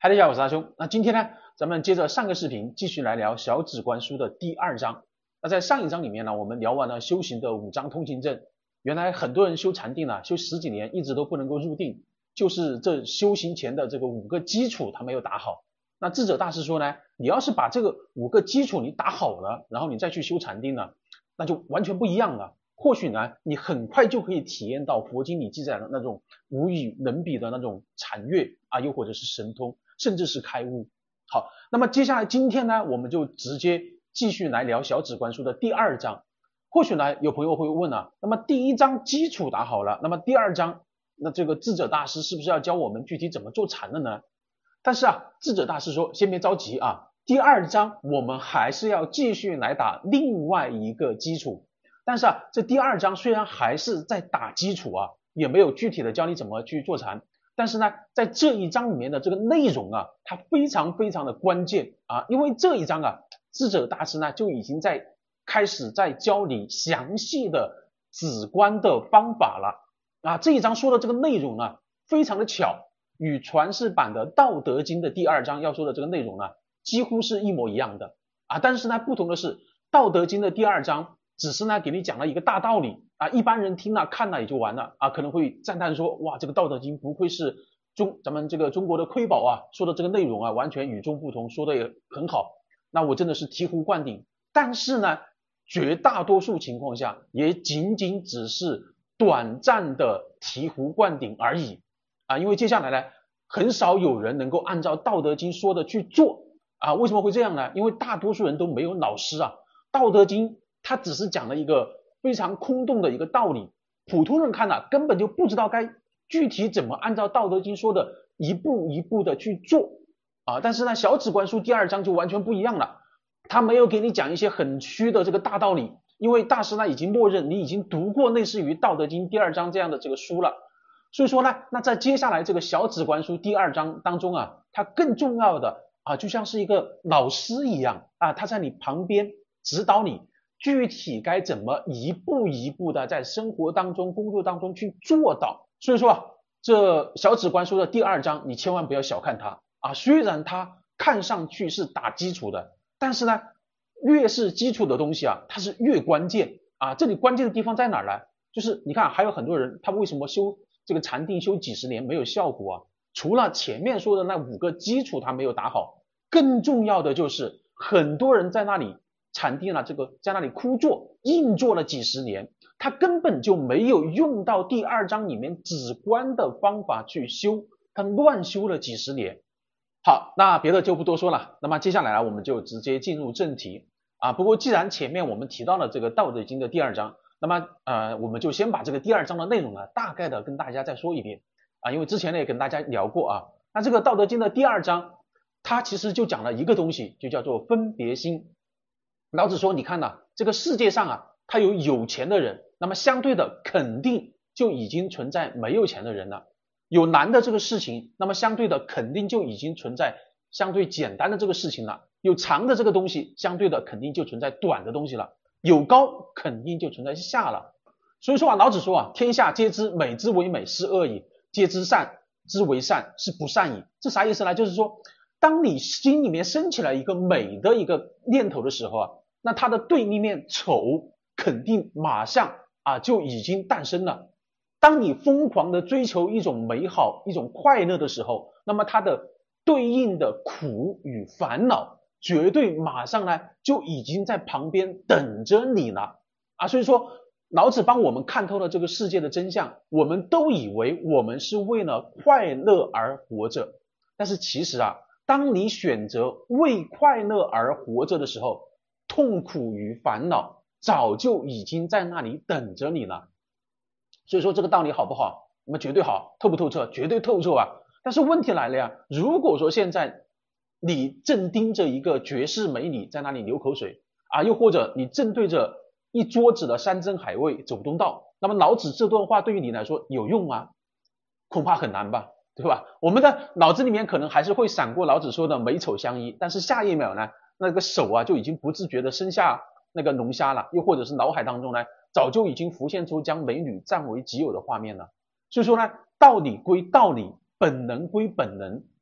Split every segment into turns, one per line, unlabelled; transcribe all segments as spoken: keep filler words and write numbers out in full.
嗨，大家好，我是阿兄。那今天呢，咱们接着上个视频继续来聊小止观书的第二章。那在上一章里面呢，我们聊完了修行的五章通行证。原来很多人修禅定啊，修十几年一直都不能够入定，就是这修行前的这个五个基础他没有打好。那智者大师说呢，你要是把这个五个基础你打好了，然后你再去修禅定呢，那就完全不一样了。或许呢，你很快就可以体验到佛经里记载的那种无与伦比的那种禅悦啊，又或者是神通，甚至是开悟。好，那么接下来今天呢，我们就直接继续来聊小止观书的第二章。或许呢，有朋友会问啊，那么第一章基础打好了，那么第二章，那这个智者大师是不是要教我们具体怎么做禅了呢？但是啊，智者大师说，先别着急啊，第二章我们还是要继续来打另外一个基础。但是啊，这第二章虽然还是在打基础啊，也没有具体的教你怎么去做禅，但是呢，在这一章里面的这个内容啊，它非常非常的关键啊，因为这一章啊，智者大师呢就已经在开始在教你详细的止观的方法了啊。这一章说的这个内容呢，非常的巧，与传世版的《道德经》的第二章要说的这个内容呢，几乎是一模一样的啊。但是呢，不同的是，《道德经》的第二章只是呢给你讲了一个大道理啊，一般人听了看了也就完了啊，可能会赞叹说，哇，这个《道德经》不愧是中咱们这个中国的瑰宝啊，说的这个内容啊完全与众不同，说的也很好，那我真的是醍醐灌顶。但是呢，绝大多数情况下也仅仅只是短暂的醍醐灌顶而已啊，因为接下来呢，很少有人能够按照《道德经》说的去做啊。为什么会这样呢？因为大多数人都没有老师啊，《道德经》它只是讲了一个非常空洞的一个道理，普通人看了、啊、根本就不知道该具体怎么按照《道德经》说的一步一步的去做啊。但是呢，小止观书第二章就完全不一样了，他没有给你讲一些很虚的这个大道理，因为大师呢已经默认你已经读过类似于《道德经》第二章这样的这个书了，所以说呢，那在接下来这个小止观书第二章当中啊，它更重要的啊，就像是一个老师一样啊，他在你旁边指导你具体该怎么一步一步的在生活当中、工作当中去做到。所以说啊，这小止观书的第二章，你千万不要小看它啊！虽然它看上去是打基础的，但是呢，越是基础的东西啊，它是越关键啊！这里关键的地方在哪儿呢？就是你看，还有很多人他为什么修这个禅定修几十年没有效果啊？除了前面说的那五个基础他没有打好，更重要的就是很多人在那里禅定了，这个在那里枯坐硬坐了几十年，他根本就没有用到第二章里面止观的方法去修，他乱修了几十年。好，那别的就不多说了，那么接下来啊，我们就直接进入正题啊。不过既然前面我们提到了这个道德经的第二章，那么呃，我们就先把这个第二章的内容呢，大概的跟大家再说一遍啊，因为之前呢也跟大家聊过啊。那这个道德经的第二章，它其实就讲了一个东西，就叫做分别心。老子说，你看呐，这个世界上啊，他有有钱的人，那么相对的肯定就已经存在没有钱的人了。有难的这个事情，那么相对的肯定就已经存在相对简单的这个事情了。有长的这个东西，相对的肯定就存在短的东西了。有高肯定就存在下了。所以说啊，老子说啊，天下皆知美之为美是恶矣，皆知善之为善是不善矣。这啥意思呢？就是说，当你心里面升起来一个美的一个念头的时候啊，那它的对立面丑肯定马上啊就已经诞生了。当你疯狂的追求一种美好、一种快乐的时候，那么它的对应的苦与烦恼绝对马上呢就已经在旁边等着你了啊！所以说，老子帮我们看透了这个世界的真相，我们都以为我们是为了快乐而活着，但是其实啊，当你选择为快乐而活着的时候，痛苦与烦恼早就已经在那里等着你了。所以说这个道理好不好？那么绝对好，透不透彻？绝对透彻啊！但是问题来了呀，如果说现在你正盯着一个绝世美女在那里流口水啊，又或者你正对着一桌子的山珍海味走不动道，那么老子这段话对于你来说有用吗？恐怕很难吧，对吧？我们的脑子里面可能还是会闪过老子说的美丑相依，但是下一秒呢，那个手啊就已经不自觉的伸下那个龙虾了，又或者是脑海当中呢早就已经浮现出将美女占为己有的画面了。所以说呢，道理归道理，本能归本能，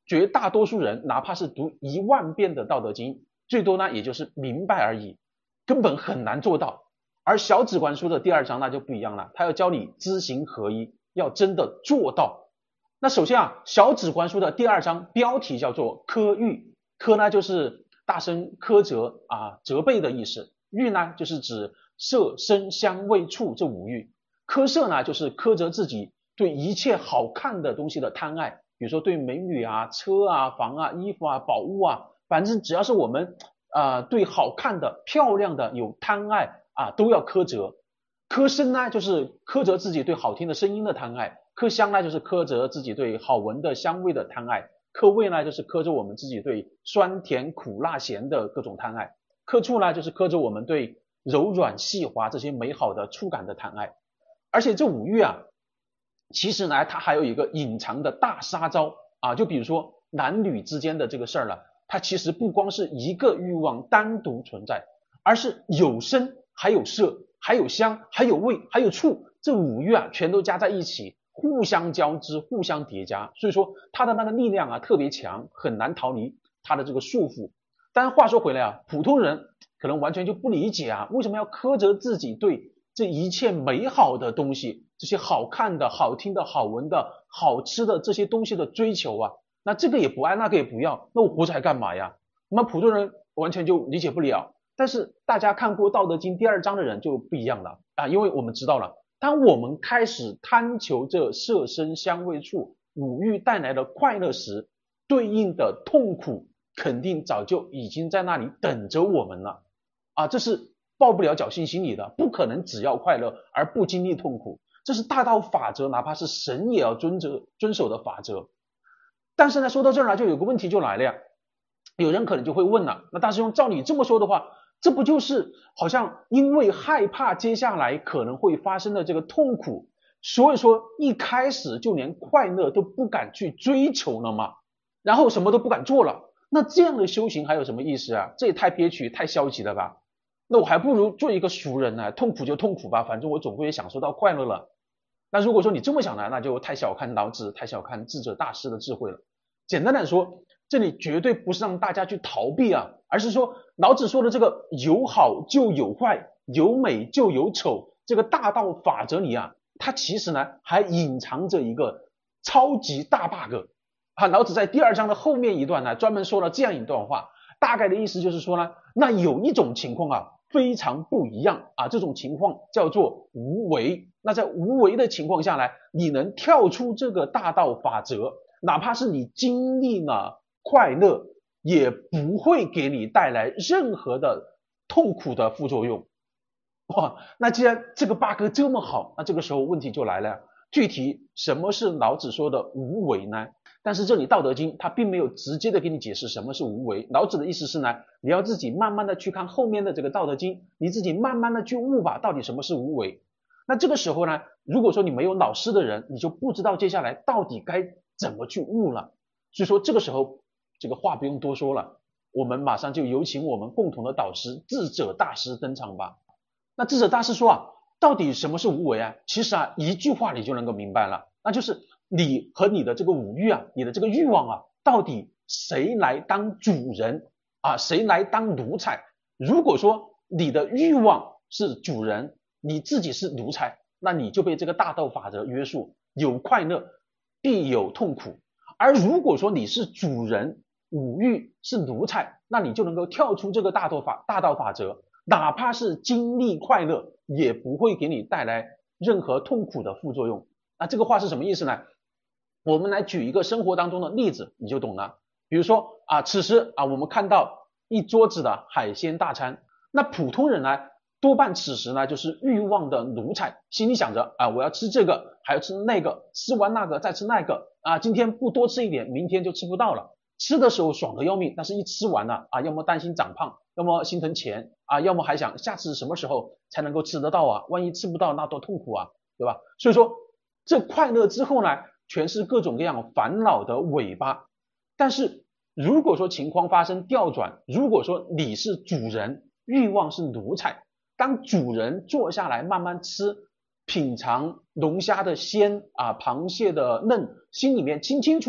绝大多数人哪怕是读一万遍的《道德经》，最多呢也就是明白而已，根本很难做到。而小止观书的第二章那就不一样了，他要教你知行合一，要真的做到。那首先啊，小止观书的第二章标题叫做苛欲，苛呢就是大声苛责啊责备的意思，欲呢就是指色声香味触这五欲，苛色呢就是苛责自己对一切好看的东西的贪爱，比如说对美女啊、车啊、房啊、衣服啊、宝物啊，反正只要是我们啊、呃、对好看的、漂亮的有贪爱啊，都要苛责。苛声呢就是苛责自己对好听的声音的贪爱，苛香呢就是苛责自己对好闻的香味的贪爱，苛味呢就是苛责我们自己对酸甜苦辣咸的各种贪爱，苛触呢就是苛责我们对柔软细滑这些美好的触感的贪爱。而且这五欲啊，其实呢它还有一个隐藏的大杀招啊，就比如说男女之间的这个事儿了，它其实不光是一个欲望单独存在，而是有声还有色还有香还有味还有触，这五欲啊全都加在一起，互相交织互相叠加，所以说它的那个力量啊特别强，很难逃离它的这个束缚。但话说回来啊，普通人可能完全就不理解啊，为什么要苛责自己对这一切美好的东西，这些好看的好听的好闻的好吃的这些东西的追求啊，那这个也不爱那个也不要，那我活着还干嘛呀？那么普通人完全就理解不了。但是大家看过《道德经》第二章的人就不一样了啊，因为我们知道了，当我们开始贪求这色声香味触五欲带来的快乐时，对应的痛苦肯定早就已经在那里等着我们了啊，这是抱不了侥幸心理的，不可能只要快乐而不经历痛苦，这是大道法则，哪怕是神也要遵着遵守的法则。但是呢，说到这儿呢，就有个问题就来了呀，有人可能就会问了，那大师兄，照你这么说的话，这不就是好像因为害怕接下来可能会发生的这个痛苦，所以说一开始就连快乐都不敢去追求了吗？然后什么都不敢做了，那这样的修行还有什么意思啊？这也太憋屈太消极了吧。那我还不如做一个俗人呢，痛苦就痛苦吧，反正我总会享受到快乐了。那如果说你这么想呢，那就太小看老子，太小看智者大师的智慧了。简单来说，这里绝对不是让大家去逃避啊，而是说老子说的这个有好就有坏，有美就有丑，这个大道法则里啊，它其实呢还隐藏着一个超级大 bug 啊。老子在第二章的后面一段呢，专门说了这样一段话，大概的意思就是说呢，那有一种情况啊非常不一样啊，这种情况叫做无为。那在无为的情况下来，你能跳出这个大道法则，哪怕是你经历了快乐，也不会给你带来任何的痛苦的副作用。哇，那既然这个 bug 这么好，那这个时候问题就来了，具体什么是老子说的无为呢？但是这里道德经它并没有直接的给你解释什么是无为，老子的意思是呢，你要自己慢慢的去看后面的这个道德经，你自己慢慢的去悟吧，到底什么是无为。那这个时候呢，如果说你没有老师的人，你就不知道接下来到底该怎么去悟了。所以说这个时候这个话不用多说了，我们马上就有请我们共同的导师智者大师登场吧。那智者大师说啊，到底什么是无为啊？其实啊一句话你就能够明白了，那就是你和你的这个五欲啊，你的这个欲望啊，到底谁来当主人啊？谁来当奴才？如果说你的欲望是主人，你自己是奴才，那你就被这个大道法则约束，有快乐必有痛苦。而如果说你是主人，五欲是奴才，那你就能够跳出这个大道法大道法则，哪怕是经历快乐，也不会给你带来任何痛苦的副作用。那这个话是什么意思呢？我们来举一个生活当中的例子，你就懂了。比如说啊，此时啊，我们看到一桌子的海鲜大餐，那普通人呢，多半此时呢就是欲望的奴才，心里想着啊，我要吃这个，还要吃那个，吃完那个再吃那个啊，今天不多吃一点，明天就吃不到了。吃的时候爽得要命，但是一吃完了啊，要么担心长胖，要么心疼钱啊，要么还想下次什么时候才能够吃得到啊，万一吃不到那多痛苦啊，对吧？所以说这快乐之后呢，全是各种各样烦恼的尾巴。但是如果说情况发生调转，如果说你是主人，欲望是奴才，当主人坐下来慢慢吃，品尝龙虾的鲜啊，螃蟹的嫩，心里面清清楚楚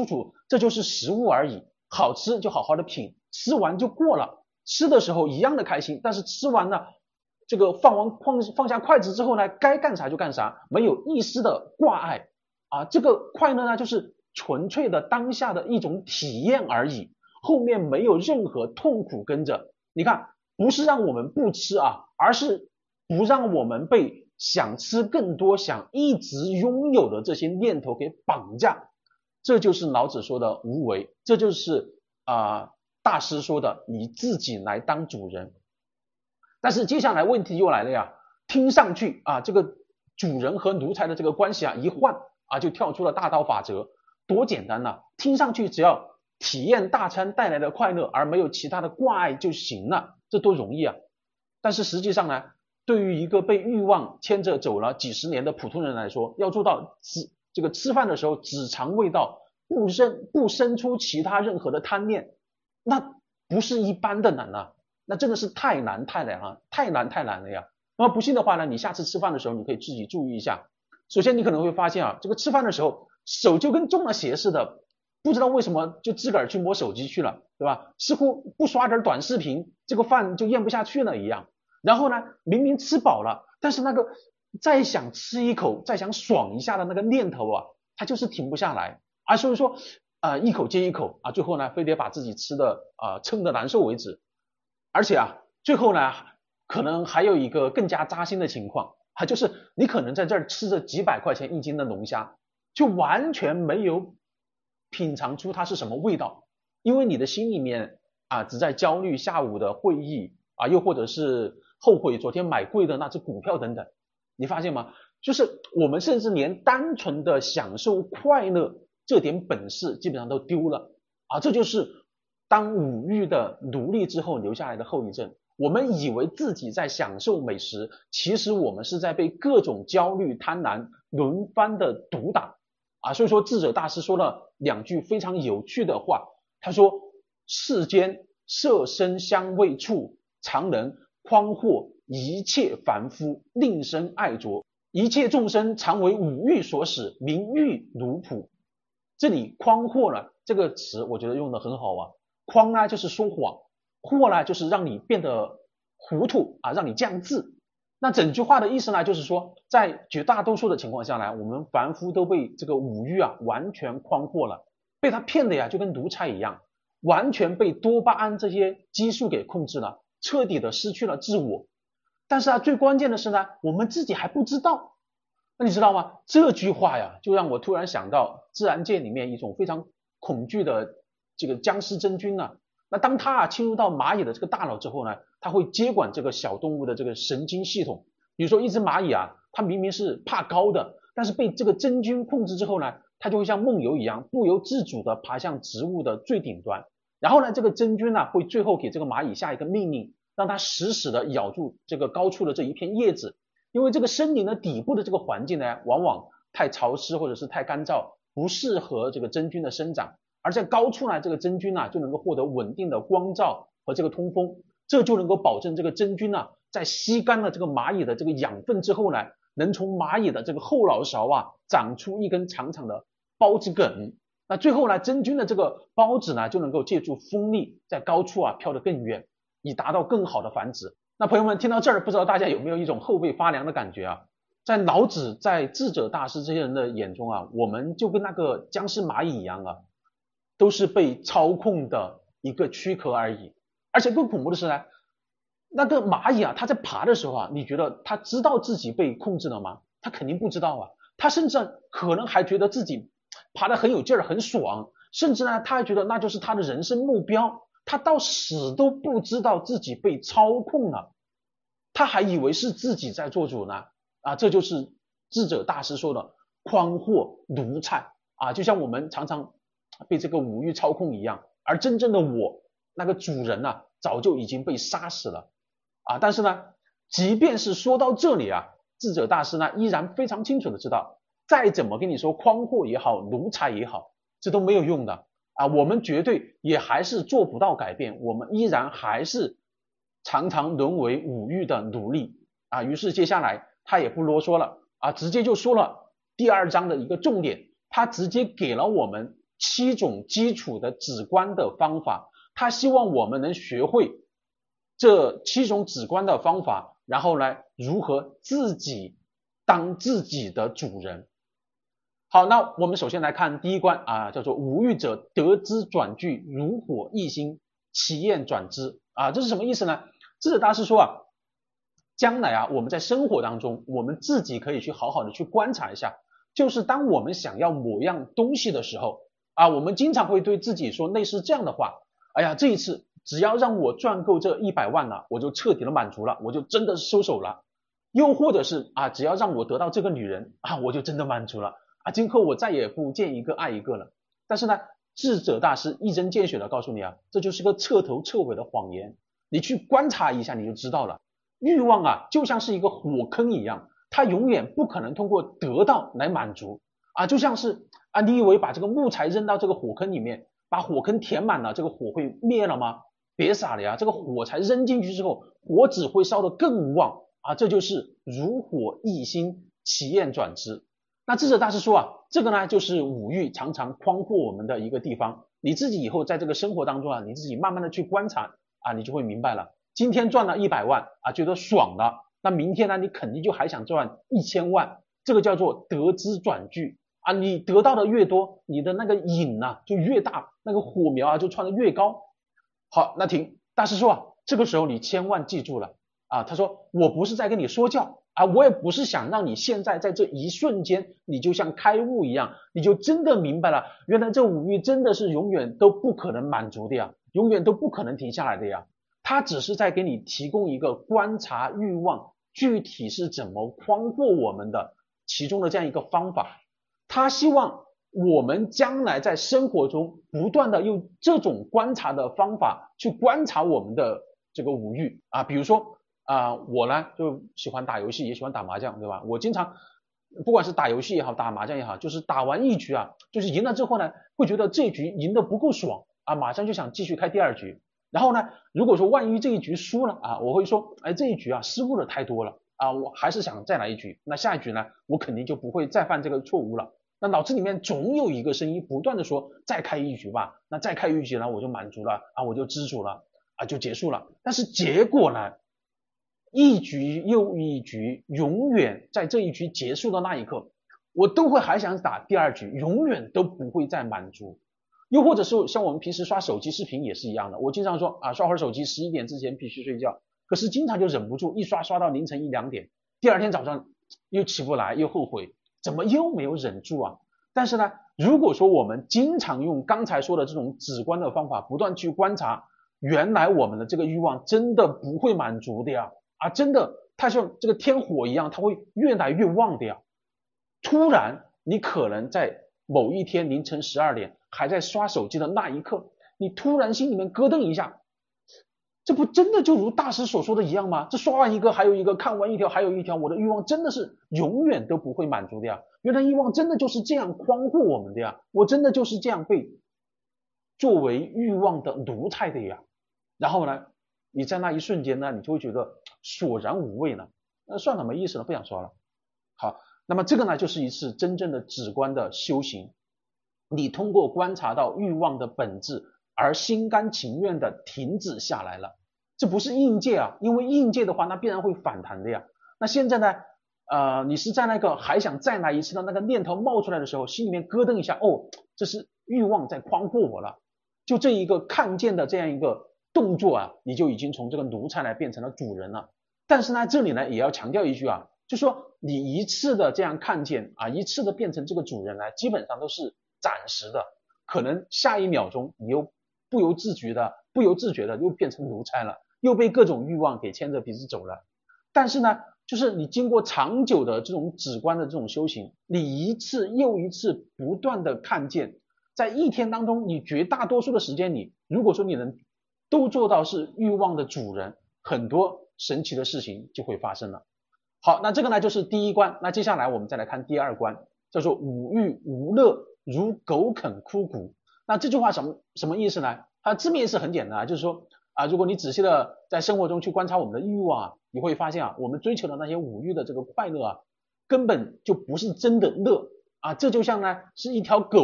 这就是食物而已，好吃就好好的品，吃完就过了，吃的时候一样的开心，但是吃完呢，这个放完放放下筷子之后呢，该干啥就干啥，没有一丝的挂碍啊，这个快乐呢就是纯粹的当下的一种体验而已，后面没有任何痛苦跟着。你看，不是让我们不吃啊，而是不让我们被想吃更多、想一直拥有的这些念头给绑架。这就是老子说的无为，这就是啊、呃、大师说的你自己来当主人。但是接下来问题又来了呀，听上去啊这个主人和奴才的这个关系啊一换啊就跳出了大道法则，多简单呐、啊！听上去只要体验大餐带来的快乐，而没有其他的挂碍就行了，这多容易啊！但是实际上呢，对于一个被欲望牵着走了几十年的普通人来说，要做到只这个吃饭的时候只尝味道，不生不生出其他任何的贪念，那不是一般的难啊，那真的是太难太难了，太难太难了呀！那么不信的话呢，你下次吃饭的时候你可以自己注意一下。首先你可能会发现啊，这个吃饭的时候手就跟中了邪似的，不知道为什么就自个儿去摸手机去了，对吧？似乎不刷点短视频，这个饭就咽不下去了一样。然后呢，明明吃饱了，但是那个再想吃一口，再想爽一下的那个念头啊，它就是停不下来啊。所以说，呃，一口接一口啊，最后呢，非得把自己吃的啊、呃、撑得难受为止。而且啊，最后呢，可能还有一个更加扎心的情况啊，就是你可能在这儿吃着几百块钱一斤的龙虾，就完全没有品尝出它是什么味道，因为你的心里面啊只在焦虑下午的会议啊，又或者是后悔昨天买贵的那只股票等等。你发现吗？就是我们甚至连单纯的享受快乐这点本事基本上都丢了啊！这就是当五欲的奴隶之后留下来的后遗症。我们以为自己在享受美食，其实我们是在被各种焦虑贪婪轮番的毒打啊！所以说智者大师说了两句非常有趣的话，他说世间色声香味触常人匡惑一切凡夫，令生爱着，一切众生常为五欲所使，名欲奴仆。这里匡惑呢这个词我觉得用的很好啊，匡呢就是说谎，惑呢就是让你变得糊涂啊，让你降智。那整句话的意思呢，就是说在绝大多数的情况下呢，我们凡夫都被这个五欲啊完全匡惑了，被他骗的呀就跟奴才一样，完全被多巴胺这些激素给控制了，彻底的失去了自我。但是啊，最关键的是呢，我们自己还不知道。那你知道吗？这句话呀，就让我突然想到自然界里面一种非常恐惧的这个僵尸真菌啊。那当它啊侵入到蚂蚁的这个大脑之后呢，它会接管这个小动物的这个神经系统。比如说一只蚂蚁啊，它明明是怕高的，但是被这个真菌控制之后呢，它就会像梦游一样，不由自主的爬向植物的最顶端。然后呢，这个真菌呢，会最后给这个蚂蚁下一个命令，让它死死的咬住这个高处的这一片叶子，因为这个森林的底部的这个环境呢，往往太潮湿或者是太干燥，不适合这个真菌的生长。而在高处呢，这个真菌呢就能够获得稳定的光照和这个通风，这就能够保证这个真菌呢在吸干了这个蚂蚁的这个养分之后呢，能从蚂蚁的这个后脑勺啊长出一根长长的孢子梗。那最后呢，真菌的这个孢子呢就能够借助风力在高处啊飘得更远，以达到更好的繁殖。那朋友们听到这儿，不知道大家有没有一种后背发凉的感觉啊？在老子在智者大师这些人的眼中啊，我们就跟那个僵尸蚂蚁一样啊，都是被操控的一个躯壳而已。而且更恐怖的是呢，那个蚂蚁啊，它在爬的时候啊，你觉得它知道自己被控制了吗？它肯定不知道啊，它甚至可能还觉得自己爬得很有劲儿，很爽，甚至呢，他还觉得那就是他的人生目标。他到死都不知道自己被操控了，他还以为是自己在做主呢啊！这就是智者大师说的匡惑奴才啊，就像我们常常被这个五欲操控一样，而真正的我那个主人啊，早就已经被杀死了啊！但是呢，即便是说到这里啊，智者大师呢依然非常清楚的知道，再怎么跟你说匡惑也好，奴才也好，这都没有用的。啊，我们绝对也还是做不到改变，我们依然还是常常沦为五欲的奴隶啊。于是接下来他也不啰嗦了啊，直接就说了第二章的一个重点，他直接给了我们七种基础的止观的方法，他希望我们能学会这七种止观的方法，然后呢，如何自己当自己的主人。好，那我们首先来看第一关啊，叫做无欲者得之转句，如火一心，其焰转之啊，这是什么意思呢？智者大师说啊，将来啊，我们在生活当中，我们自己可以去好好的去观察一下，就是当我们想要某样东西的时候啊，我们经常会对自己说类似这样的话，哎呀，这一次只要让我赚够这一百万了，我就彻底的满足了，我就真的收手了。又或者是啊，只要让我得到这个女人啊，我就真的满足了啊，今后我再也不见一个爱一个了。但是呢，智者大师一针见血的告诉你啊，这就是个彻头彻尾的谎言。你去观察一下你就知道了，欲望啊就像是一个火坑一样，它永远不可能通过得到来满足啊，就像是啊，你以为把这个木材扔到这个火坑里面，把火坑填满了，这个火会灭了吗？别傻了呀，这个火柴扔进去之后，火只会烧得更旺啊，这就是如火一心，其焰转之。那智者大师说啊，这个呢就是五欲常常诓惑我们的一个地方，你自己以后在这个生活当中啊，你自己慢慢的去观察啊，你就会明白了。今天赚了一百万啊，觉得爽了，那明天呢，你肯定就还想赚一千万，这个叫做得之转句啊，你得到的越多，你的那个瘾啊就越大，那个火苗啊就窜得越高。好，那停，大师说啊，这个时候你千万记住了啊，他说我不是在跟你说教啊，我也不是想让你现在在这一瞬间你就像开悟一样，你就真的明白了，原来这五欲真的是永远都不可能满足的呀，永远都不可能停下来的呀。他只是在给你提供一个观察欲望具体是怎么诓惑我们的其中的这样一个方法。他希望我们将来在生活中不断的用这种观察的方法去观察我们的这个五欲啊，比如说啊、呃，我呢就喜欢打游戏，也喜欢打麻将，对吧？我经常不管是打游戏也好，打麻将也好，就是打完一局啊，就是赢了之后呢，会觉得这局赢得不够爽啊，马上就想继续开第二局。然后呢，如果说万一这一局输了啊，我会说，哎，这一局啊失误的太多了啊，我还是想再来一局。那下一局呢，我肯定就不会再犯这个错误了。那脑子里面总有一个声音不断的说，再开一局吧，那再开一局呢，我就满足了啊，我就知足了啊，就结束了。但是结果呢，一局又一局，永远在这一局结束的那一刻，我都会还想打第二局，永远都不会再满足。又或者是像我们平时刷手机视频也是一样的，我经常说啊，刷会儿手机，十一点之前必须睡觉，可是经常就忍不住一刷刷到凌晨一两点，第二天早上又起不来，又后悔，怎么又没有忍住啊？但是呢，如果说我们经常用刚才说的这种直观的方法，不断去观察，原来我们的这个欲望真的不会满足的呀，啊，真的它像这个天火一样，它会越来越旺的呀。突然你可能在某一天凌晨十二点还在刷手机的那一刻，你突然心里面咯噔一下，这不真的就如大师所说的一样吗？这刷完一个还有一个，看完一条还有一条，我的欲望真的是永远都不会满足的呀。原来欲望真的就是这样诓惑我们的呀，我真的就是这样被作为欲望的奴才的呀。然后呢，你在那一瞬间呢，你就会觉得索然无味了，那算了，没意思了，不想刷了。好，那么这个呢，就是一次真正的直观的修行。你通过观察到欲望的本质，而心甘情愿的停止下来了。这不是应界啊，因为应界的话，那必然会反弹的呀。那现在呢，呃，你是在那个还想再来一次的那个念头冒出来的时候，心里面咯噔一下，哦，这是欲望在诓惑我了。就这一个看见的这样一个动作啊，你就已经从这个奴才来变成了主人了。但是呢，这里呢也要强调一句啊，就说你一次的这样看见啊，一次的变成这个主人来，基本上都是暂时的，可能下一秒钟你又不由自觉的、不由自觉的又变成奴才了，又被各种欲望给牵着鼻子走了。但是呢，就是你经过长久的这种直观的这种修行，你一次又一次不断的看见，在一天当中，你绝大多数的时间里，如果说你能都做到是欲望的主人，很多神奇的事情就会发生了。好，那这个呢就是第一关。那接下来我们再来看第二关，叫做五欲无乐，如狗啃枯骨。那这句话什么什么意思呢？它字面意思很简单，就是说啊，如果你仔细的在生活中去观察我们的欲望啊，你会发现啊，我们追求的那些五欲的这个快乐啊，根本就不是真的乐啊，这就像呢是一条狗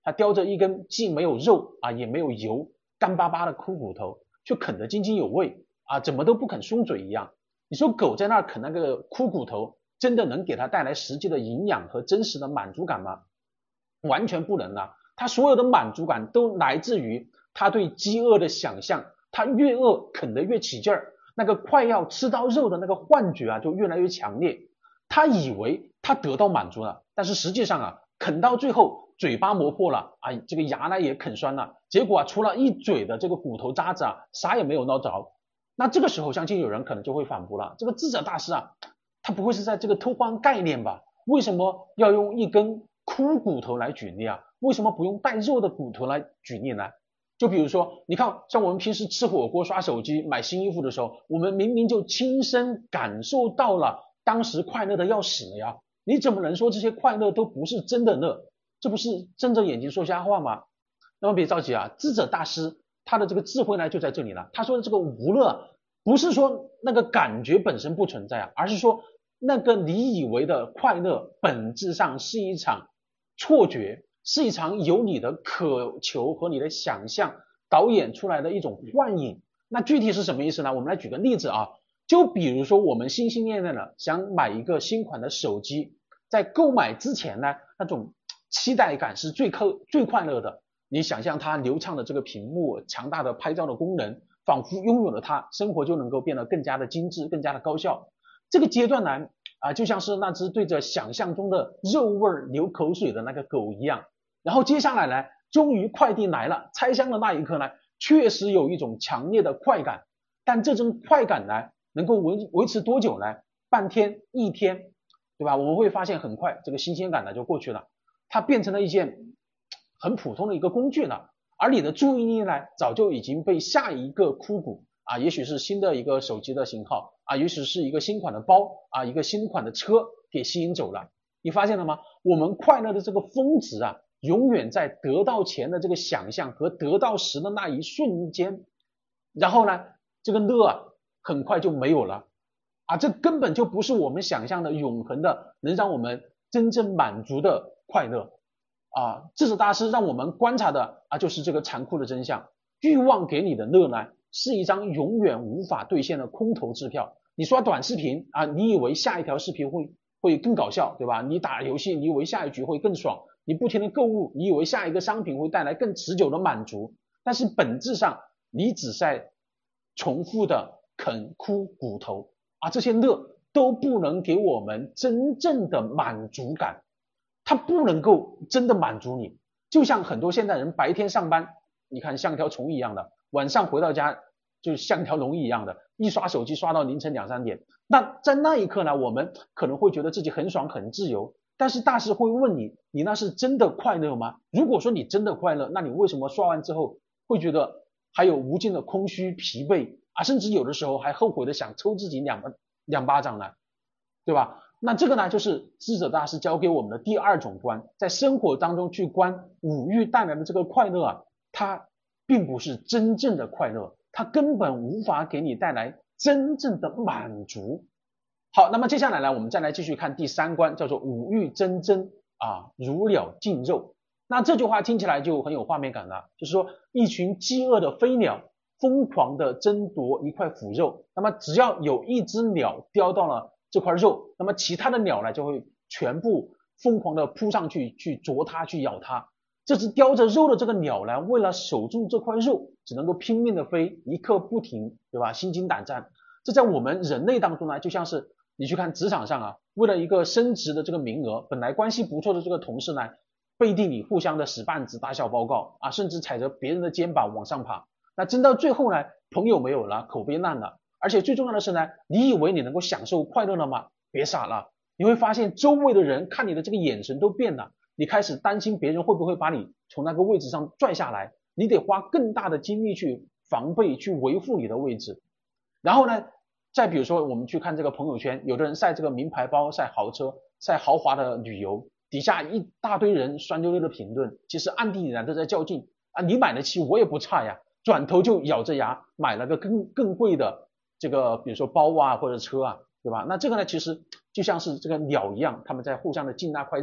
他叼着一根既没有肉啊也没有油，干巴巴的枯骨头，却啃得津津有味啊，怎么都不肯松嘴一样。你说狗在那儿啃那个枯骨头，真的能给它带来实际的营养和真实的满足感吗？完全不能啊！它所有的满足感都来自于它对饥饿的想象，它越饿啃得越起劲儿，那个快要吃到肉的那个幻觉啊就越来越强烈。他以为他得到满足了，但是实际上啊，啃到最后嘴巴磨破了啊，这个牙呢也啃酸了，结果啊除了一嘴的这个骨头渣子啊，啥也没有捞着。那这个时候相信有人可能就会反驳了，这个智者大师啊，他不会是在这个偷换概念吧？为什么要用一根枯骨头来举例啊？为什么不用带肉的骨头来举例呢？就比如说，你看，像我们平时吃火锅、刷手机、买新衣服的时候，我们明明就亲身感受到了当时快乐的要死了呀，你怎么能说这些快乐都不是真的乐？这不是睁着眼睛说瞎话吗？那么别着急啊，智者大师他的这个智慧呢就在这里了。他说的这个无乐，不是说那个感觉本身不存在啊，而是说那个你以为的快乐本质上是一场错觉，是一场由你的渴求和你的想象导演出来的一种幻影。那具体是什么意思呢？我们来举个例子啊，就比如说我们心心念念的想买一个新款的手机，在购买之前呢，那种期待感是最快最快乐的。你想象它流畅的这个屏幕，强大的拍照的功能，仿佛拥有了它，生活就能够变得更加的精致，更加的高效。这个阶段呢，啊，就像是那只对着想象中的肉味流口水的那个狗一样。然后接下来呢，终于快递来了，拆箱的那一刻呢，确实有一种强烈的快感，但这种快感呢，能够维维持多久呢？半天、一天，对吧？我们会发现很快这个新鲜感呢就过去了，它变成了一件很普通的一个工具了，而你的注意力呢，早就已经被下一个枯骨啊，也许是新的一个手机的型号啊，也许是一个新款的包啊，一个新款的车给吸引走了。你发现了吗？我们快乐的这个峰值啊，永远在得到前的这个想象和得到时的那一瞬间，然后呢，这个乐啊，很快就没有了啊，这根本就不是我们想象的永恒的，能让我们真正满足的快乐啊。智者大师让我们观察的啊，就是这个残酷的真相。欲望给你的乐呢，是一张永远无法兑现的空头支票。你刷短视频啊，你以为下一条视频会会更搞笑，对吧？你打游戏，你以为下一局会更爽，你不停的购物，你以为下一个商品会带来更持久的满足，但是本质上你只在重复的啃枯骨头啊，这些乐都不能给我们真正的满足感，它不能够真的满足你。就像很多现代人白天上班，你看像条虫一样的，晚上回到家就像条龙一样的，一刷手机刷到凌晨两三点。那在那一刻呢，我们可能会觉得自己很爽很自由，但是大师会问你，你那是真的快乐吗？如果说你真的快乐，那你为什么刷完之后会觉得还有无尽的空虚疲惫啊，甚至有的时候还后悔的想抽自己两两巴掌呢，对吧？那这个呢，就是智者大师教给我们的第二种观，在生活当中去观五欲带来的这个快乐啊，它并不是真正的快乐，它根本无法给你带来真正的满足。好，那么接下来呢，我们再来继续看第三观，叫做五欲争争啊，如鸟竞肉。那这句话听起来就很有画面感了，就是说一群饥饿的飞鸟疯狂的争夺一块腐肉，那么只要有一只鸟叼到了这块肉，那么其他的鸟呢就会全部疯狂的扑上去去啄它去咬它。这只叼着肉的这个鸟呢，为了守住这块肉，只能够拼命的飞，一刻不停，对吧？心惊胆战。这在我们人类当中呢，就像是你去看职场上啊，为了一个升职的这个名额，本来关系不错的这个同事呢，背地里互相的使绊子、打小报告啊，甚至踩着别人的肩膀往上爬。那真到最后呢，朋友没有了，口碑烂了，而且最重要的是呢，你以为你能够享受快乐了吗？别傻了，你会发现周围的人看你的这个眼神都变了。你开始担心别人会不会把你从那个位置上拽下来，你得花更大的精力去防备，去维护你的位置。然后呢，再比如说我们去看这个朋友圈，有的人晒这个名牌包，晒豪车，晒豪华的旅游，底下一大堆人酸溜溜的评论，其实暗地里呢都在较劲啊，你买得起我也不差呀，转头就咬着牙买了个更更贵的这个比如说包啊或者车啊，对吧？那这个呢其实就像是这个鸟一样，他们在互相的竞那块肉。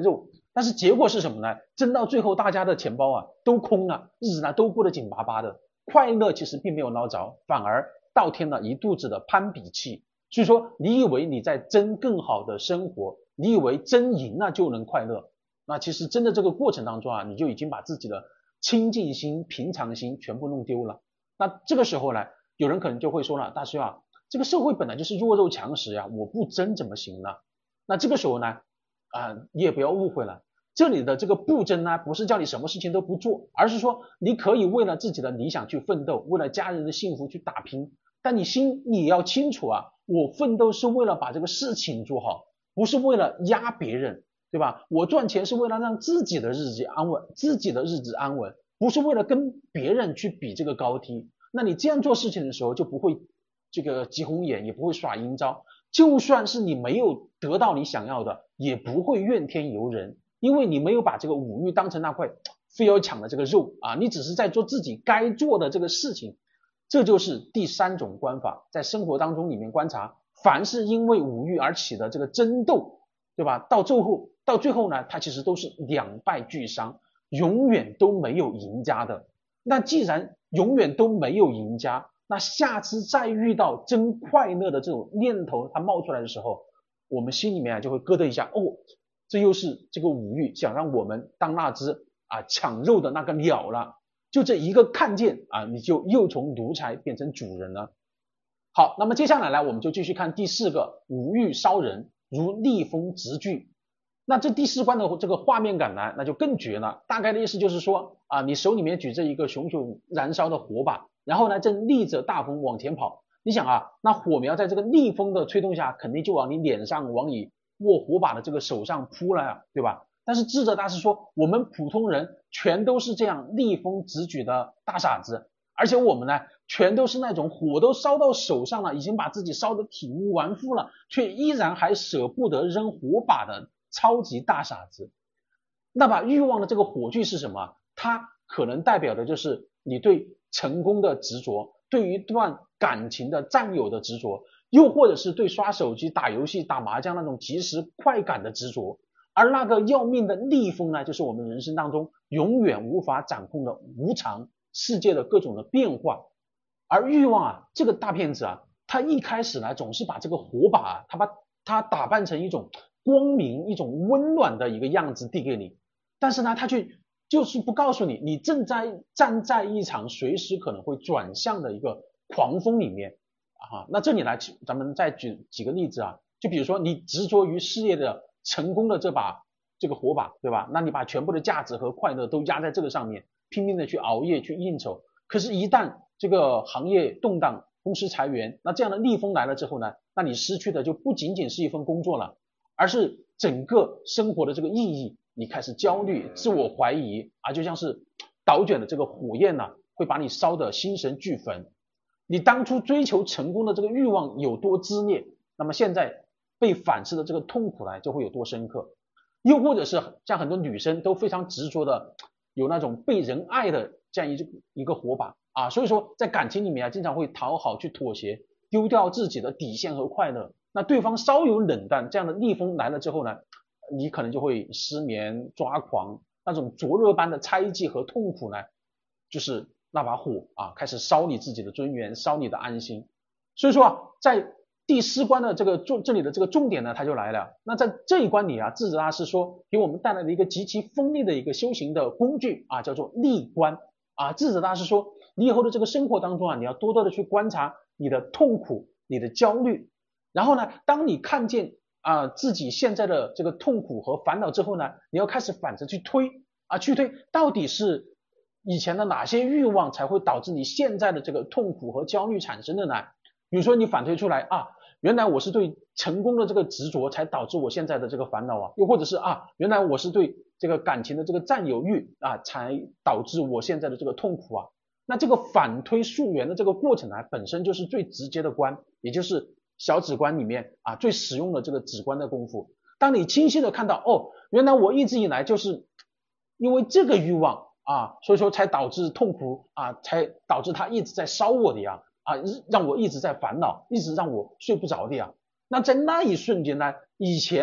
但是结果是什么呢？真到最后大家的钱包啊都空了，日子呢都过得紧巴巴的，快乐其实并没有捞着，反而倒添了一肚子的攀比气。所以说你以为你在争更好的生活，你以为争赢了就能快乐，那其实真的这个过程当中啊，你就已经把自己的清净心、平常心全部弄丢了。那这个时候呢，有人可能就会说了，大师啊，这个社会本来就是弱肉强食呀，我不争怎么行呢？那这个时候呢，啊、呃，你也不要误会了，这里的这个不争呢，不是叫你什么事情都不做，而是说你可以为了自己的理想去奋斗，为了家人的幸福去打拼，但你心你要清楚啊，我奋斗是为了把这个事情做好，不是为了压别人，对吧？我赚钱是为了让自己的日子安稳，自己的日子安稳，不是为了跟别人去比这个高低。那你这样做事情的时候就不会这个急红眼，也不会耍阴招，就算是你没有得到你想要的，也不会怨天尤人，因为你没有把这个五欲当成那块非要抢的这个肉啊，你只是在做自己该做的这个事情。这就是第三种观法，在生活当中里面观察，凡是因为五欲而起的这个争斗，对吧？到最后，到最后呢，它其实都是两败俱伤，永远都没有赢家的。那既然永远都没有赢家，那下次再遇到争快乐的这种念头它冒出来的时候，我们心里面就会咯噔一下，哦，这又是这个五欲想让我们当那只啊抢肉的那个鸟了。就这一个看见啊，你就又从奴才变成主人了。好，那么接下来呢，我们就继续看第四个，五欲烧人，如逆风直炬。那这第四关的这个画面感呢，那就更绝了。大概的意思就是说啊，你手里面举着一个熊熊燃烧的火把，然后呢正逆着大风往前跑。你想啊，那火苗在这个逆风的吹动下，肯定就往你脸上、往你握火把的这个手上扑了呀，对吧？但是智者大师说，我们普通人全都是这样逆风直举的大傻子，而且我们呢，全都是那种火都烧到手上了，已经把自己烧得体无完肤了，却依然还舍不得扔火把的超级大傻子。那把欲望的这个火炬是什么？它可能代表的就是你对成功的执着，对于一段感情的占有的执着，又或者是对刷手机、打游戏、打麻将那种即时快感的执着。而那个要命的逆风呢，就是我们人生当中永远无法掌控的无常世界的各种的变化。而欲望啊，这个大骗子啊，他一开始呢总是把这个火把啊，他把它打扮成一种光明、一种温暖的一个样子递给你，但是呢，他却就是不告诉你，你正在站在一场随时可能会转向的一个狂风里面啊。那这里来，咱们再举几个例子啊，就比如说你执着于事业的成功的这把这个火把，对吧？那你把全部的价值和快乐都压在这个上面，拼命的去熬夜去应酬。可是，一旦这个行业动荡，公司裁员，那这样的逆风来了之后呢，那你失去的就不仅仅是一份工作了，而是整个生活的这个意义。你开始焦虑、自我怀疑啊，就像是倒卷的这个火焰呢、啊，会把你烧得心神俱焚。你当初追求成功的这个欲望有多炽烈，那么现在被反噬的这个痛苦呢就会有多深刻。又或者是像很多女生都非常执着的有那种被人爱的这样一一个火把啊，所以说在感情里面啊，经常会讨好去妥协，丢掉自己的底线和快乐。那对方稍有冷淡，这样的逆风来了之后呢，你可能就会失眠、抓狂，那种灼热般的猜忌和痛苦呢，就是那把火啊，开始烧你自己的尊严，烧你的安心。所以说啊，在第四关的这个重这里的这个重点呢，它就来了。那在这一关里啊，智者大师说给我们带来了一个极其锋利的一个修行的工具啊，叫做逆观啊。智者大师说，你以后的这个生活当中啊，你要多多的去观察你的痛苦、你的焦虑，然后呢，当你看见啊自己现在的这个痛苦和烦恼之后呢，你要开始反着去推啊，去推到底是以前的哪些欲望才会导致你现在的这个痛苦和焦虑产生的呢？比如说你反推出来啊，原来我是对成功的这个执着才导致我现在的这个烦恼啊，又或者是啊，原来我是对这个感情的这个占有欲啊，才导致我现在的这个痛苦啊。那这个反推溯源的这个过程呢，本身就是最直接的观，也就是小止观里面啊最实用的这个止观的功夫。当你清晰的看到哦，原来我一直以来就是因为这个欲望啊，所以说才导致痛苦啊，才导致它一直在烧我的呀。啊，让我一直在烦恼，一直让我睡不着的呀。那在那一瞬间呢，以前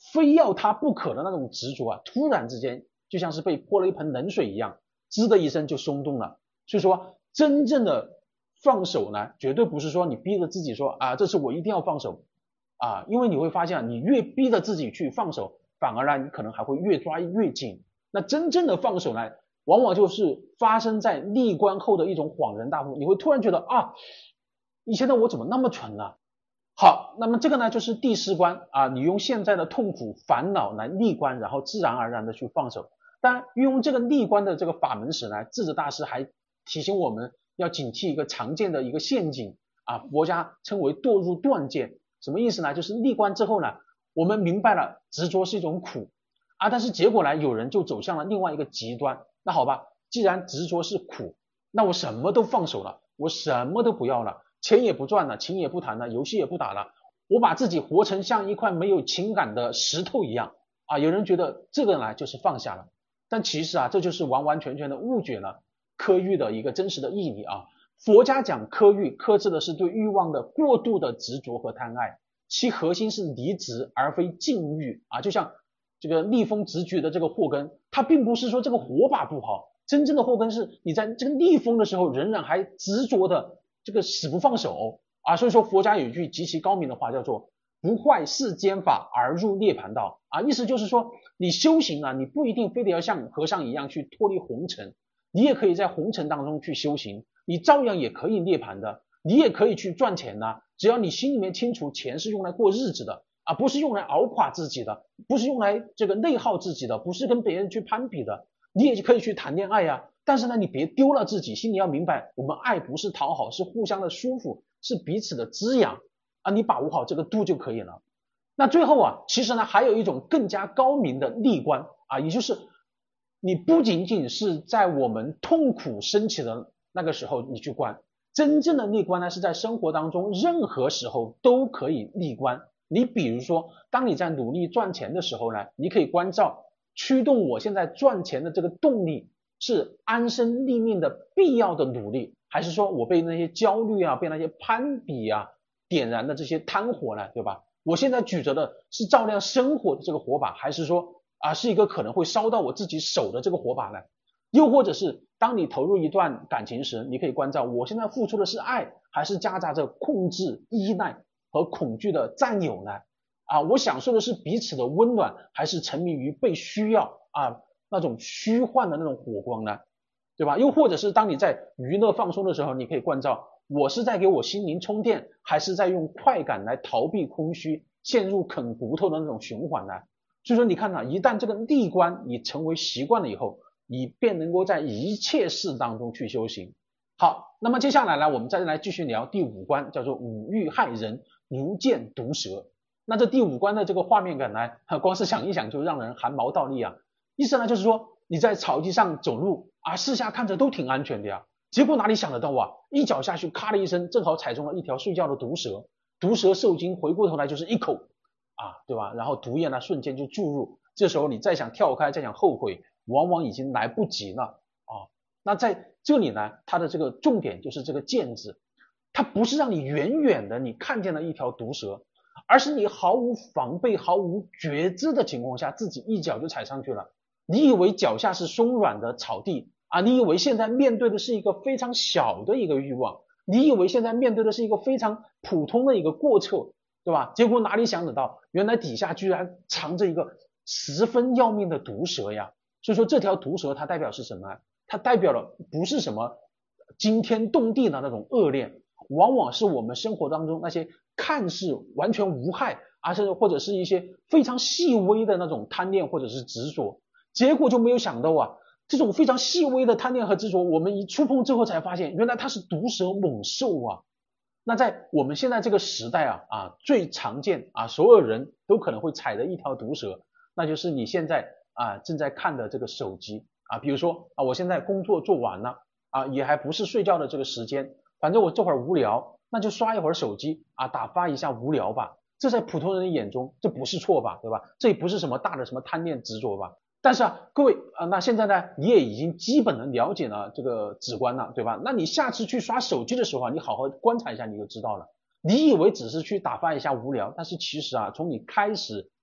非要它不可的那种执着啊，突然之间就像是被泼了一盆冷水一样，滋的一声就松动了。所以说真正的放手呢，绝对不是说你逼着自己说啊，这次我一定要放手啊，因为你会发现你越逼着自己去放手，反而呢你可能还会越抓越紧。那真正的放手呢，往往就是发生在历关后的一种恍然大悟，你会突然觉得啊，以前的我怎么那么蠢呢？好，那么这个呢就是第四关啊，你用现在的痛苦烦恼来历关，然后自然而然的去放手。当然，运用这个历关的这个法门时呢，智者大师还提醒我们要警惕一个常见的一个陷阱啊，佛家称为堕入断见。什么意思呢？就是历关之后呢，我们明白了执着是一种苦啊，但是结果呢，有人就走向了另外一个极端。那好吧，既然执着是苦，那我什么都放手了，我什么都不要了。钱也不赚了，情也不谈了，游戏也不打了，我把自己活成像一块没有情感的石头一样啊！有人觉得这个呢就是放下了，但其实啊，这就是完完全全的误解了科欲的一个真实的意义啊！佛家讲科欲，克制的是对欲望的过度的执着和贪爱，其核心是离执而非禁欲啊！就像这个逆风直举的这个祸根，它并不是说这个火把不好，真正的祸根是你在这个逆风的时候，仍然还执着的。这个死不放手啊，所以说佛家有一句极其高明的话，叫做不坏世间法而入涅槃道啊，意思就是说你修行啊，你不一定非得要像和尚一样去脱离红尘，你也可以在红尘当中去修行，你照样也可以涅槃的，你也可以去赚钱的，只要你心里面清楚钱是用来过日子的啊，不是用来熬垮自己的，不是用来这个内耗自己的，不是跟别人去攀比的，你也可以去谈恋爱呀、啊。但是呢，你别丢了自己，心里要明白，我们爱不是讨好，是互相的舒服，是彼此的滋养啊，你把握好这个度就可以了。那最后啊，其实呢，还有一种更加高明的历关啊，也就是你不仅仅是在我们痛苦升起的那个时候你去关，真正的历关呢，是在生活当中任何时候都可以历关。你比如说，当你在努力赚钱的时候呢，你可以关照驱动我现在赚钱的这个动力。是安身立命的必要的努力，还是说我被那些焦虑啊，被那些攀比啊点燃的这些贪火呢，对吧？我现在举着的是照亮生活的这个火把，还是说啊是一个可能会烧到我自己手的这个火把呢？又或者是当你投入一段感情时，你可以关照我现在付出的是爱，还是夹杂着控制、依赖和恐惧的占有呢？啊，我享受的是彼此的温暖，还是沉迷于被需要啊？那种虚幻的那种火光呢，对吧？又或者是当你在娱乐放松的时候，你可以关照我是在给我心灵充电，还是在用快感来逃避空虚，陷入啃骨头的那种循环呢？所以说你看啊，一旦这个历关你成为习惯了以后，你便能够在一切事当中去修行。好，那么接下来呢，我们再来继续聊第五关，叫做五欲害人，如见毒蛇。那这第五关的这个画面感呢，光是想一想就让人汗毛倒立啊。意思呢就是说你在草地上走路啊，四下看着都挺安全的呀，结果哪里想得到啊，一脚下去咔的一声，正好踩中了一条睡觉的毒蛇，毒蛇受惊回过头来就是一口啊，对吧？然后毒液呢瞬间就注入，这时候你再想跳开再想后悔，往往已经来不及了啊。那在这里呢，它的这个重点就是这个见字，它不是让你远远的你看见了一条毒蛇，而是你毫无防备毫无觉知的情况下自己一脚就踩上去了。你以为脚下是松软的草地啊，你以为现在面对的是一个非常小的一个欲望，你以为现在面对的是一个非常普通的一个过错，对吧？结果哪里想得到，原来底下居然藏着一个十分要命的毒蛇呀。所以说这条毒蛇它代表是什么？它代表了不是什么惊天动地的那种恶念，往往是我们生活当中那些看似完全无害，而且或者是一些非常细微的那种贪念或者是执着。结果就没有想到啊，这种非常细微的贪念和执着，我们一触碰之后才发现，原来它是毒蛇猛兽啊。那在我们现在这个时代啊啊，最常见啊，所有人都可能会踩的一条毒蛇，那就是你现在啊正在看的这个手机啊，比如说啊，我现在工作做完了啊，也还不是睡觉的这个时间，反正我这会儿无聊，那就刷一会儿手机啊，打发一下无聊吧。这在普通人的眼中，这不是错吧，对吧？这也不是什么大的什么贪念执着吧。但是啊，各位啊，那现在呢，你也已经基本的了解了这个止观了，对吧？那你下次去刷手机的时候啊，你好好观察一下，你就知道了。你以为只是去打发一下无聊，但是其实啊，从你开始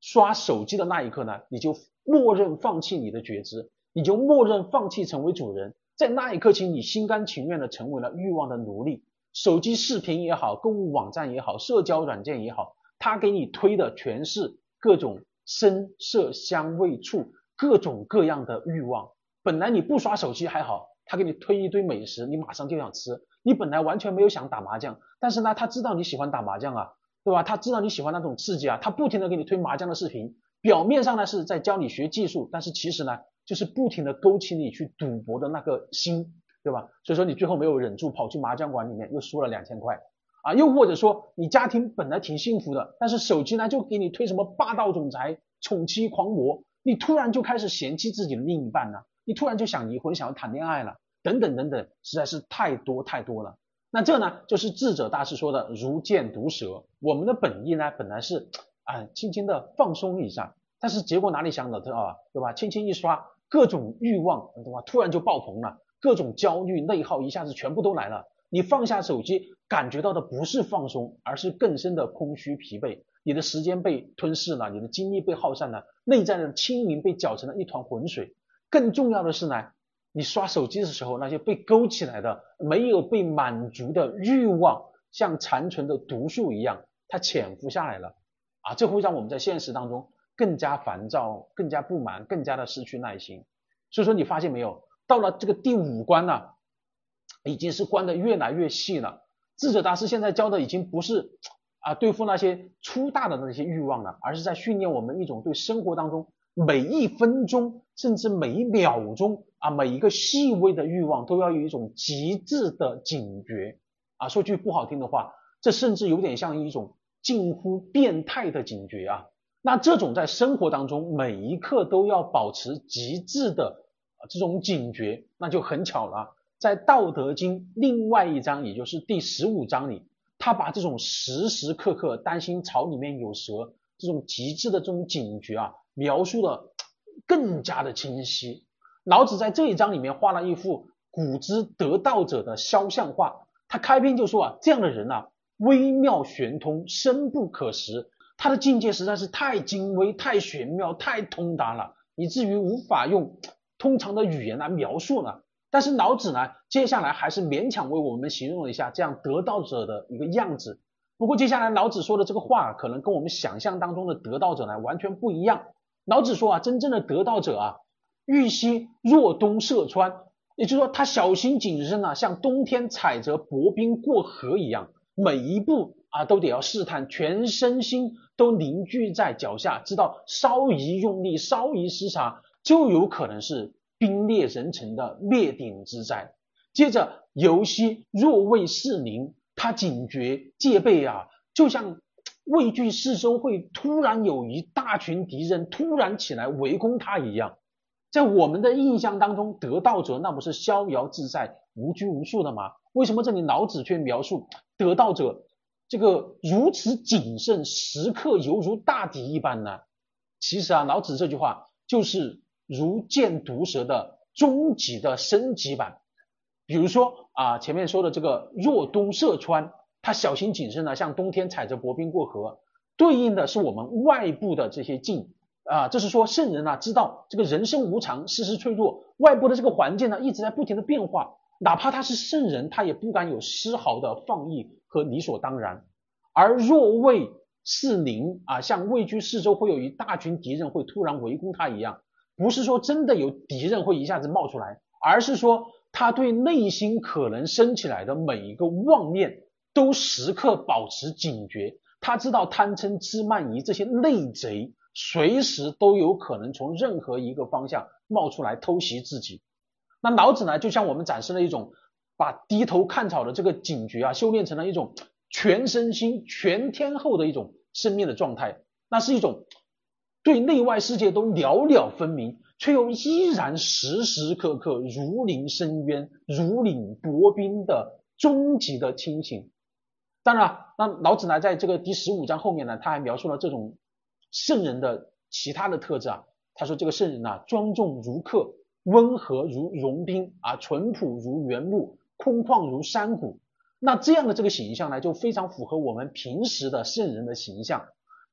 刷手机的那一刻呢，你就默认放弃你的觉知，你就默认放弃成为主人，在那一刻起，你心甘情愿的成为了欲望的奴隶。手机视频也好，购物网站也好，社交软件也好，它给你推的全是各种声色香味触，各种各样的欲望。本来你不刷手机还好，他给你推一堆美食，你马上就想吃。你本来完全没有想打麻将，但是呢，他知道你喜欢打麻将啊，对吧？他知道你喜欢那种刺激啊，他不停的给你推麻将的视频，表面上呢是在教你学技术，但是其实呢，就是不停的勾起你去赌博的那个心，对吧？所以说你最后没有忍住，跑去麻将馆里面又输了两千块啊。又或者说你家庭本来挺幸福的，但是手机呢就给你推什么霸道总裁、宠妻狂魔，你突然就开始嫌弃自己的另一半了，你突然就想离婚，想要谈恋爱了，等等等等，实在是太多太多了。那这呢就是智者大师说的如箭毒蛇。我们的本意呢本来是啊轻轻的放松一下，但是结果哪里想到啊，对吧？轻轻一刷，各种欲望，对吧？突然就爆棚了，各种焦虑内耗一下子全部都来了。你放下手机，感觉到的不是放松，而是更深的空虚疲惫。你的时间被吞噬了，你的精力被耗散了，内在的清明被搅成了一团浑水。更重要的是呢，你刷手机的时候，那些被勾起来的没有被满足的欲望，像残存的毒素一样，它潜伏下来了啊！这会让我们在现实当中更加烦躁，更加不满，更加的失去耐心。所以说你发现没有，到了这个第五关呢，已经是关的越来越细了。智者大师现在教的已经不是啊对付那些粗大的那些欲望了，而是在训练我们一种对生活当中每一分钟甚至每一秒钟啊每一个细微的欲望都要有一种极致的警觉啊。说句不好听的话，这甚至有点像一种近乎变态的警觉啊。那这种在生活当中每一刻都要保持极致的这种警觉，那就很巧了。在道德经另外一章，也就是第十五章里，他把这种时时刻刻担心巢里面有蛇这种极致的这种警觉啊描述的更加的清晰。老子在这一章里面画了一幅古之得道者的肖像画，他开篇就说啊，这样的人啊微妙玄通，深不可识，他的境界实在是太精微、太玄妙、太通达了，以至于无法用通常的语言来描述了。但是老子呢，接下来还是勉强为我们形容了一下这样得道者的一个样子。不过接下来老子说的这个话，可能跟我们想象当中的得道者呢完全不一样。老子说啊，真正的得道者啊，欲兮若冬涉川，也就是说他小心谨慎啊，像冬天踩着薄冰过河一样，每一步啊都得要试探，全身心都凝聚在脚下，知道稍一用力，稍一失察，就有可能是兵裂人城的灭顶之灾。接着游兮若未适龄，他警觉戒备啊，就像畏惧四周会突然有一大群敌人突然起来围攻他一样。在我们的印象当中，得道者那不是逍遥自在无拘无束的吗？为什么这里老子却描述得道者这个如此谨慎，时刻犹如大敌一般呢？其实啊，老子这句话就是如箭毒蛇的终极的升级版。比如说啊，前面说的这个若冬涉川，他小心谨慎呢，像冬天踩着薄冰过河，对应的是我们外部的这些境啊，这是说圣人啊知道这个人生无常，世事脆弱，外部的这个环境呢一直在不停的变化，哪怕他是圣人，他也不敢有丝毫的放逸和理所当然。而若未适龄啊，像畏惧四周会有一大群敌人会突然围攻他一样，不是说真的有敌人会一下子冒出来，而是说他对内心可能升起来的每一个妄念都时刻保持警觉。他知道贪嗔痴慢疑这些内贼随时都有可能从任何一个方向冒出来偷袭自己。那老子呢，就像我们展示了一种把低头看草的这个警觉啊，修炼成了一种全身心全天候的一种生命的状态，那是一种对内外世界都了了分明，却又依然时时刻刻如临深渊，如履薄冰的终极的清醒。当然那老子呢在这个第十五章后面呢，他还描述了这种圣人的其他的特质啊。他说这个圣人啊，庄重如客，温和如融冰啊，淳朴如原木，空旷如山谷。那这样的这个形象呢，就非常符合我们平时的圣人的形象。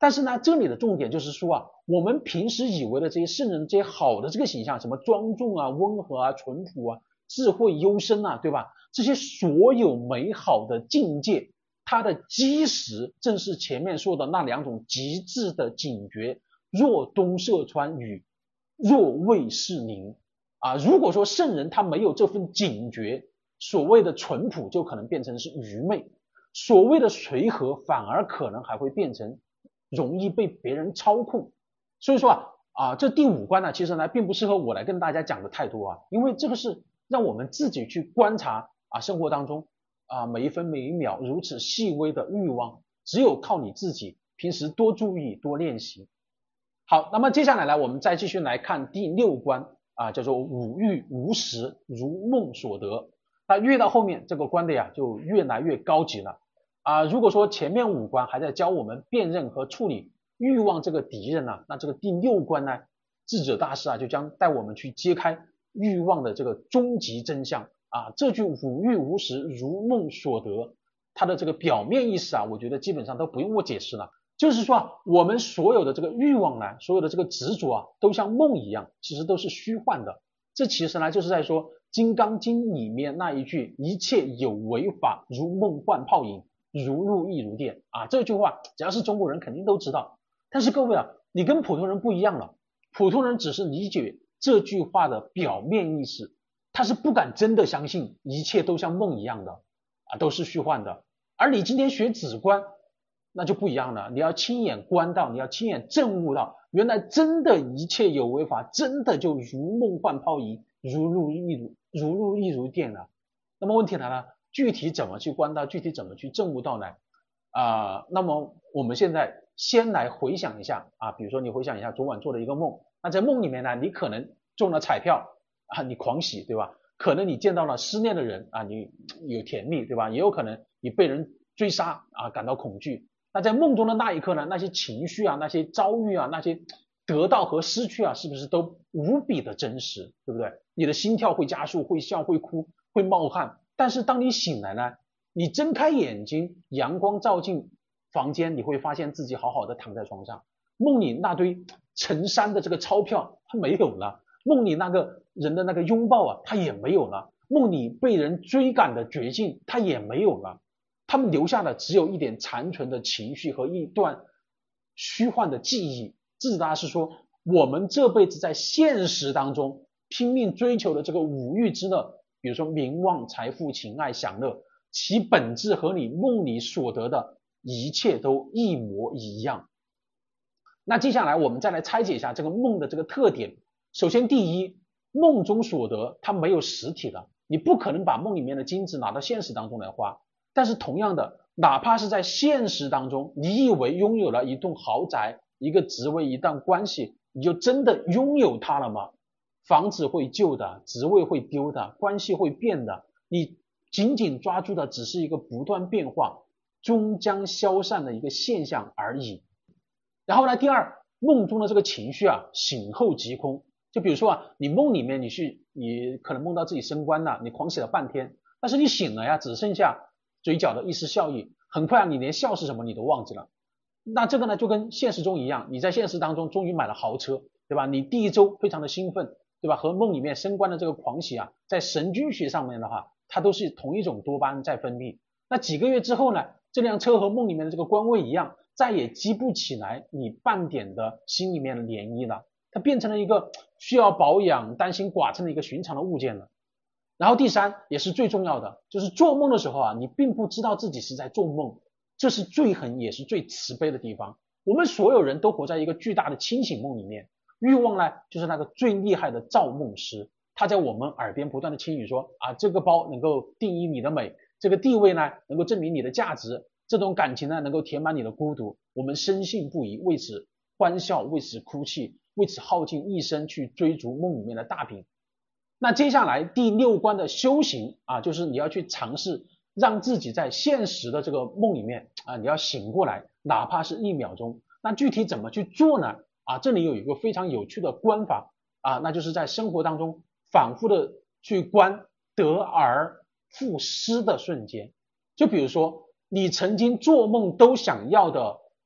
但是呢，这里的重点就是说啊，我们平时以为的这些圣人这些好的这个形象，什么庄重啊、温和啊、淳朴啊、智慧幽深啊，对吧？这些所有美好的境界，它的基石正是前面说的那两种极致的警觉，若东涉川与若魏士宁啊。如果说圣人他没有这份警觉，所谓的淳朴就可能变成是愚昧，所谓的随和反而可能还会变成容易被别人操控。所以说啊啊，这第五关呢，其实呢并不适合我来跟大家讲的太多啊，因为这个是让我们自己去观察啊，生活当中啊每一分每一秒如此细微的欲望，只有靠你自己平时多注意多练习。好，那么接下来呢，我们再继续来看第六关啊，叫做五欲无实，如梦所得。那越到后面这个关的呀，就越来越高级了啊。如果说前面五关还在教我们辨认和处理欲望这个敌人呢，那这个第六关呢，智者大师啊就将带我们去揭开欲望的这个终极真相啊。这句五欲无实，如梦所得，它的这个表面意思啊，我觉得基本上都不用我解释了。就是说啊，我们所有的这个欲望呢，所有的这个执着啊，都像梦一样，其实都是虚幻的。这其实呢，就是在说《金刚经》里面那一句一切有为法，如梦幻泡影，如露亦如电啊。这句话只要是中国人肯定都知道。但是各位啊，你跟普通人不一样了，普通人只是理解这句话的表面意思，他是不敢真的相信一切都像梦一样的啊，都是虚幻的。而你今天学止观，那就不一样了，你要亲眼观到，你要亲眼证悟到，原来真的一切有为法，真的就如梦幻泡影，如露亦如如露亦如电了。那么问题来了，具体怎么去观到，具体怎么去证悟到呢？啊、呃，那么我们现在先来回想一下啊，比如说你回想一下昨晚做的一个梦，那在梦里面呢，你可能中了彩票啊，你狂喜，对吧？可能你见到了失恋的人啊，你有甜蜜，对吧？也有可能你被人追杀啊，感到恐惧。那在梦中的那一刻呢，那些情绪啊，那些遭遇啊，那些得到和失去啊，是不是都无比的真实，对不对？你的心跳会加速，会笑，会哭，会冒汗。但是当你醒来呢，你睁开眼睛，阳光照进房间，你会发现自己好好的躺在床上。梦里那堆成山的这个钞票它没有了，梦里那个人的那个拥抱啊，它也没有了，梦里被人追赶的绝境它也没有了。他们留下的只有一点残存的情绪和一段虚幻的记忆。智者大师说，我们这辈子在现实当中拼命追求的这个五欲之乐，比如说名望、财富、情爱、享乐，其本质和你梦里所得的一切都一模一样。那接下来我们再来拆解一下这个梦的这个特点。首先第一，梦中所得它没有实体的，你不可能把梦里面的金子拿到现实当中来花。但是同样的，哪怕是在现实当中，你以为拥有了一栋豪宅、一个职位、一段关系，你就真的拥有它了吗？房子会旧的，职位会丢的，关系会变的，你紧紧抓住的只是一个不断变化、终将消散的一个现象而已。然后呢，第二，梦中的这个情绪啊，醒后即空。就比如说啊，你梦里面你去，你可能梦到自己升官了，你狂喜了半天，但是你醒了呀，只剩下嘴角的一丝笑意，很快啊，你连笑是什么你都忘记了。那这个呢，就跟现实中一样，你在现实当中终于买了豪车，对吧？你第一周非常的兴奋，对吧？和梦里面升官的这个狂喜啊，在神经学上面的话，它都是同一种多巴胺在分泌。那几个月之后呢，这辆车和梦里面的这个官位一样，再也激不起来你半点的心里面的涟漪了，它变成了一个需要保养、担心剐蹭的一个寻常的物件了。然后第三，也是最重要的，就是做梦的时候啊，你并不知道自己是在做梦，这是最狠也是最慈悲的地方。我们所有人都活在一个巨大的清醒梦里面，欲望呢，就是那个最厉害的造梦师，他在我们耳边不断的轻语说啊，这个包能够定义你的美，这个地位呢能够证明你的价值，这种感情呢能够填满你的孤独，我们深信不疑，为此欢笑，为此哭泣，为此耗尽一生去追逐梦里面的大饼。那接下来第六关的修行啊，就是你要去尝试让自己在现实的这个梦里面啊，你要醒过来，哪怕是一秒钟。那具体怎么去做呢？啊，这里有一个非常有趣的观法啊，那就是在生活当中反复的去观得而复失的瞬间。就比如说你曾经做梦都想要的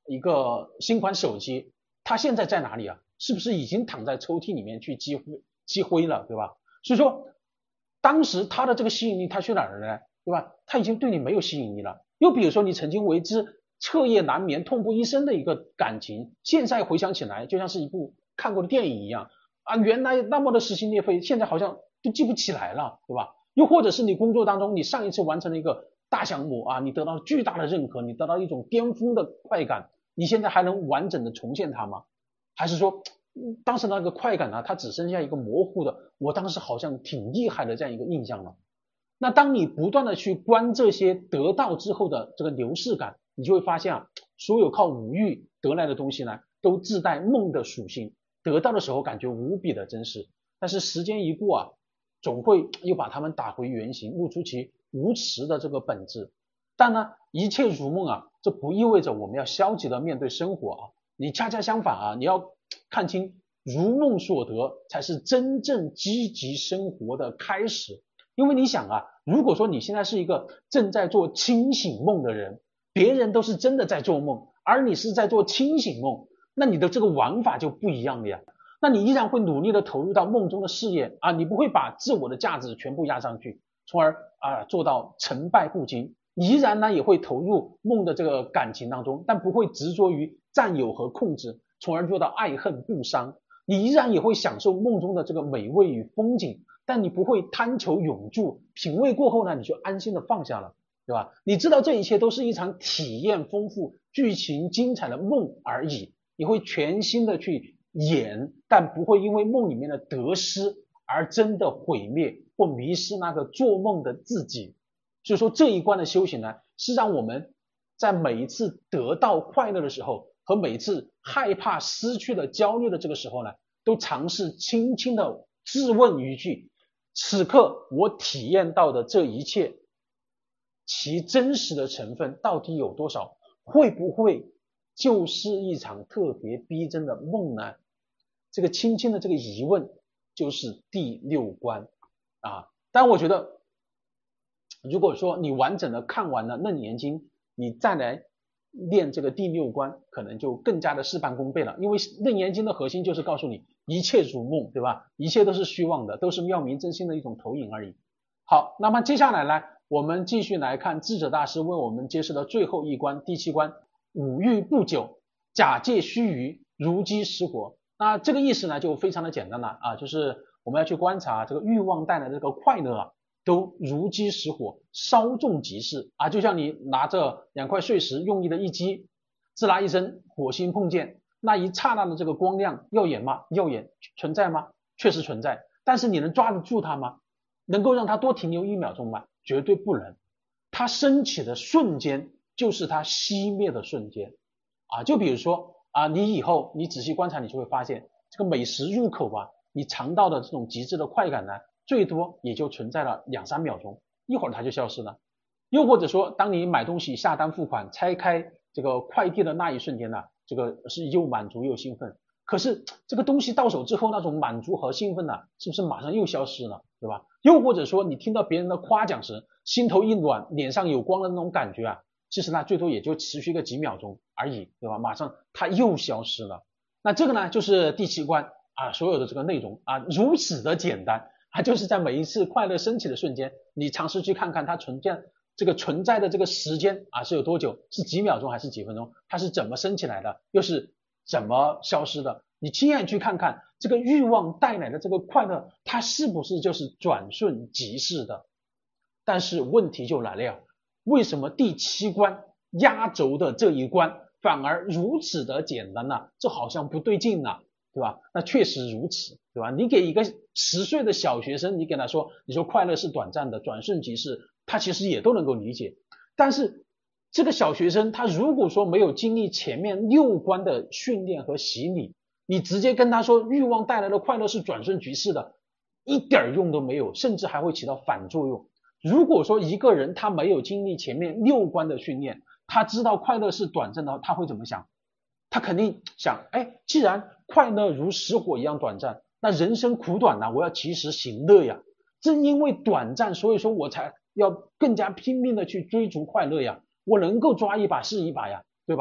一个新款手机，它现在在哪里啊？是不是已经躺在抽屉里面去积灰积灰了，对吧？所以说当时它的这个吸引力它去哪儿了呢？对吧？它已经对你没有吸引力了。又比如说你曾经为之彻夜难眠痛不欲生的一个感情，现在回想起来就像是一部看过的电影一样啊，原来那么的撕心裂肺，现在好像都记不起来了，对吧？又或者是你工作当中你上一次完成了一个大项目啊，你得到了巨大的认可，你得到一种巅峰的快感，你现在还能完整的重现它吗？还是说当时那个快感呢，它只剩下一个模糊的我当时好像挺厉害的这样一个印象了？那当你不断的去观这些得到之后的这个流逝感，你就会发现啊，所有靠五欲得来的东西呢，都自带梦的属性，得到的时候感觉无比的真实，但是时间一过啊，总会又把它们打回原形，露出其无耻的这个本质。但呢，一切如梦啊，这不意味着我们要消极的面对生活啊，你恰恰相反啊，你要看清如梦所得才是真正积极生活的开始。因为你想啊，如果说你现在是一个正在做清醒梦的人，别人都是真的在做梦，而你是在做清醒梦，那你的这个玩法就不一样了呀。那你依然会努力的投入到梦中的事业啊，你不会把自我的价值全部压上去，从而啊做到成败不惊。你依然呢也会投入梦的这个感情当中，但不会执着于占有和控制，从而做到爱恨不伤。你依然也会享受梦中的这个美味与风景，但你不会贪求永驻，品味过后呢，你就安心的放下了，对吧？你知道这一切都是一场体验丰富、剧情精彩的梦而已，你会全心的去演，但不会因为梦里面的得失而真的毁灭或迷失那个做梦的自己。所以说这一关的修行呢，是让我们在每一次得到快乐的时候，和每一次害怕失去的焦虑的这个时候呢，都尝试轻轻的自问一句，此刻我体验到的这一切，其真实的成分到底有多少？会不会就是一场特别逼真的梦呢？这个轻轻的这个疑问就是第六关啊。但我觉得如果说你完整的看完了《楞严经》，你再来练这个第六关，可能就更加的事半功倍了。因为《楞严经》的核心就是告诉你一切如梦，对吧？一切都是虚妄的，都是妙明真心的一种投影而已。好，那么接下来呢，我们继续来看智者大师为我们揭示的最后一关，第七关，五欲不久，假借须臾，如饥食火。那这个意思呢就非常的简单了啊，就是我们要去观察这个欲望带来的这个快乐啊，都如饥食火，稍纵即逝啊，就像你拿着两块碎石用力的一击，自啦一声，火星碰见，那一刹那的这个光亮耀眼吗？耀眼，存在吗？确实存在，但是你能抓得住它吗？能够让它多停留一秒钟吗？绝对不能。它升起的瞬间就是它熄灭的瞬间啊！就比如说啊，你以后你仔细观察，你就会发现这个美食入口啊，你尝到的这种极致的快感呢，最多也就存在了两三秒钟，一会儿它就消失了。又或者说，当你买东西下单付款，拆开这个快递的那一瞬间呢，这个是又满足又兴奋。可是这个东西到手之后，那种满足和兴奋呢，是不是马上又消失了，对吧？又或者说，你听到别人的夸奖时，心头一暖，脸上有光的那种感觉啊，其实呢，最多也就持续个几秒钟而已，对吧？马上它又消失了。那这个呢，就是第七关啊，所有的这个内容啊，如此的简单啊，就是在每一次快乐升起的瞬间，你尝试去看看它存在这个存在的这个时间啊是有多久，是几秒钟还是几分钟？它是怎么升起来的，又是怎么消失的？你亲眼去看看这个欲望带来的这个快乐，它是不是就是转瞬即逝的？但是问题就来了，为什么第七关压轴的这一关反而如此的简单呢？这好像不对劲呢，对吧？那确实如此，对吧？你给一个十岁的小学生，你给他说，你说快乐是短暂的，转瞬即逝，他其实也都能够理解。但是这个小学生他如果说没有经历前面六关的训练和洗礼，你直接跟他说欲望带来的快乐是转瞬即逝的，一点用都没有，甚至还会起到反作用。如果说一个人他没有经历前面六关的训练，他知道快乐是短暂的，他会怎么想？他肯定想，哎，既然快乐如食火一样短暂，那人生苦短呐，我要及时行乐呀。正因为短暂，所以说我才要更加拼命的去追逐快乐呀。我能够抓一把是一把呀，对吧？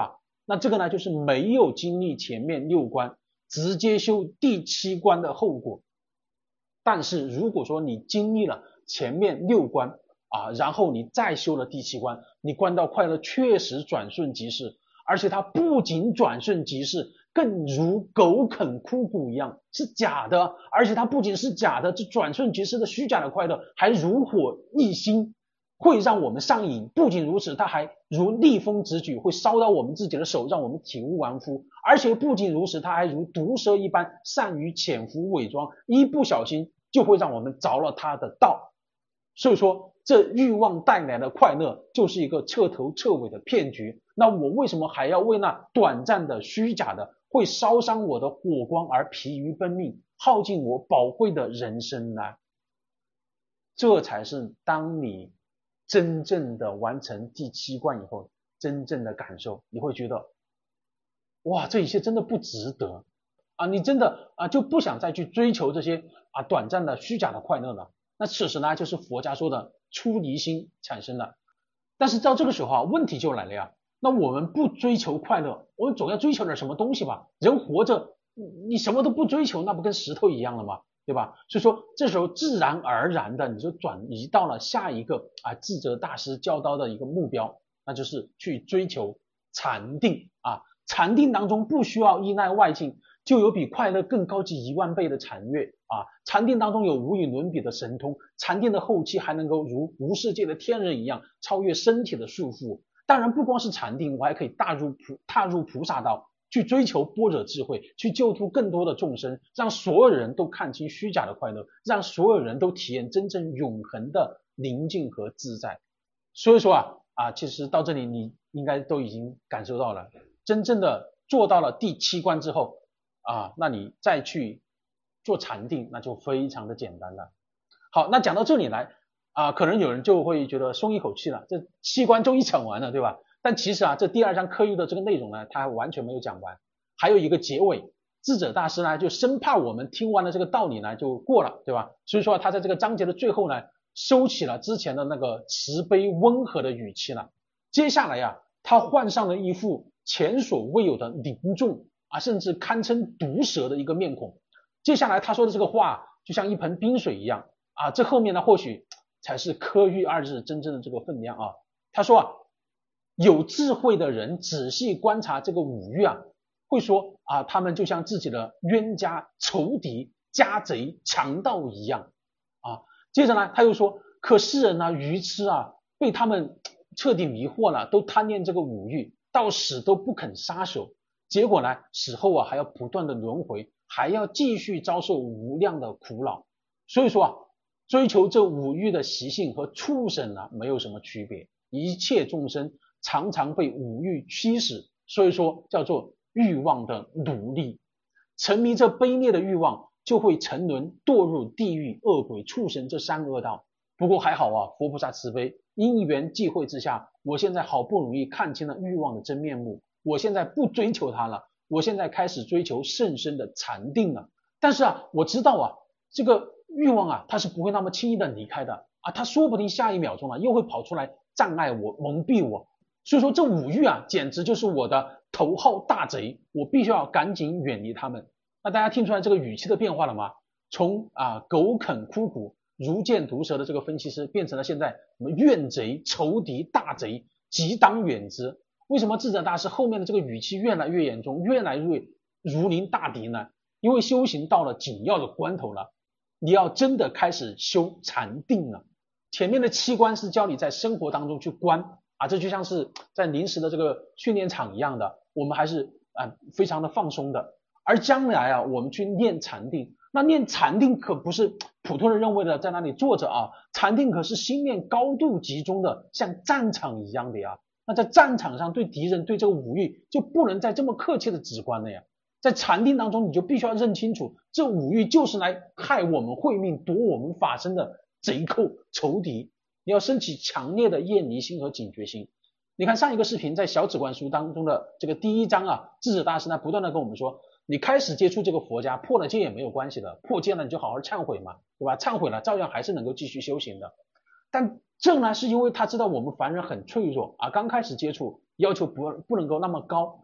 那这个呢就是没有经历前面六关，直接修第七关的后果。但是如果说你经历了前面六关啊，然后你再修了第七关，你关到快乐确实转瞬即逝，而且它不仅转瞬即逝，更如狗啃枯骨一样，是假的，而且它不仅是假的，这转瞬即逝的虚假的快乐还如火一心，会让我们上瘾。不仅如此，它还如逆风直举，会烧到我们自己的手，让我们体无完肤。而且不仅如此，它还如毒蛇一般善于潜伏伪装，一不小心就会让我们着了它的道。所以说这欲望带来的快乐就是一个彻头彻尾的骗局。那我为什么还要为那短暂的虚假的会烧伤我的火光而疲于奔命，耗尽我宝贵的人生呢？这才是当你真正的完成第七关以后真正的感受，你会觉得哇，这一切真的不值得啊！你真的啊就不想再去追求这些啊短暂的虚假的快乐了。那此时呢，就是佛家说的出离心产生了。但是到这个时候啊，问题就来了呀。那我们不追求快乐，我们总要追求点什么东西吧？人活着，你什么都不追求，那不跟石头一样了吗？对吧？所以说这时候自然而然的你就转移到了下一个啊智者大师教导的一个目标，那就是去追求禅定啊。禅定当中不需要依赖外境，就有比快乐更高级一万倍的禅悦啊！禅定当中有无与伦比的神通，禅定的后期还能够如无世界的天人一样超越身体的束缚。当然不光是禅定，我还可以踏入菩踏入菩萨道，去追求般若智慧，去救度更多的众生，让所有人都看清虚假的快乐，让所有人都体验真正永恒的宁静和自在。所以说啊啊，其实到这里你应该都已经感受到了，真正的做到了第七关之后啊，那你再去做禅定，那就非常的简单了。好，那讲到这里来啊，可能有人就会觉得松一口气了，这七关就一讲完了，对吧？但其实啊，这第二章刻意的这个内容呢，它还完全没有讲完，还有一个结尾。智者大师呢，就生怕我们听完了这个道理呢就过了，对吧？所以说他在这个章节的最后呢，收起了之前的那个慈悲温和的语气了。接下来呀、啊，他换上了一副前所未有的凝重啊，甚至堪称毒舌的一个面孔。接下来他说的这个话就像一盆冰水一样啊，这后面呢或许才是科欲二字真正的这个分量啊。他说啊，有智慧的人仔细观察这个五欲啊，会说啊，他们就像自己的冤家、仇敌、家贼、强盗一样啊。接着呢，他又说，可世人呢、啊、愚痴啊，被他们彻底迷惑了，都贪恋这个五欲，到死都不肯撒手，结果呢，死后啊还要不断的轮回，还要继续遭受无量的苦恼。所以说啊，追求这五欲的习性和畜生啊没有什么区别，一切众生常常被五欲驱使，所以说叫做欲望的奴隶。沉迷这卑劣的欲望，就会沉沦堕入地狱、恶鬼、畜生这三恶道。不过还好啊，佛菩萨慈悲，因缘际会之下，我现在好不容易看清了欲望的真面目，我现在不追求它了，我现在开始追求甚深的禅定了。但是啊，我知道啊，这个欲望啊，它是不会那么轻易的离开的啊，它说不定下一秒钟啊，又会跑出来障碍我、蒙蔽我。所以说这五欲啊，简直就是我的头号大贼，我必须要赶紧远离他们。那大家听出来这个语气的变化了吗？从啊狗啃枯骨、如见毒蛇的这个分析师，变成了现在什么怨贼、仇敌、大贼，即当远之。为什么智者大师后面的这个语气越来越严重，越来越如临大敌呢？因为修行到了紧要的关头了，你要真的开始修禅定了。前面的七关是教你在生活当中去观啊，这就像是在临时的这个训练场一样的，我们还是啊非常的放松的。而将来啊，我们去练禅定，那练禅定可不是普通人认为的在那里坐着啊，禅定可是心念高度集中的，像战场一样的呀。那在战场上对敌人对这个五欲就不能再这么客气的直观了呀。在禅定当中，你就必须要认清楚，这五欲就是来害我们慧命、夺我们法身的贼寇仇敌。你要升起强烈的厌离心和警觉心。你看上一个视频，在小止观书当中的这个第一章啊，智者大师呢不断的跟我们说，你开始接触这个佛家，破了戒也没有关系的，破戒了你就好好忏悔嘛，对吧？忏悔了照样还是能够继续修行的。但正呢是因为他知道我们凡人很脆弱啊，刚开始接触要求不不能够那么高，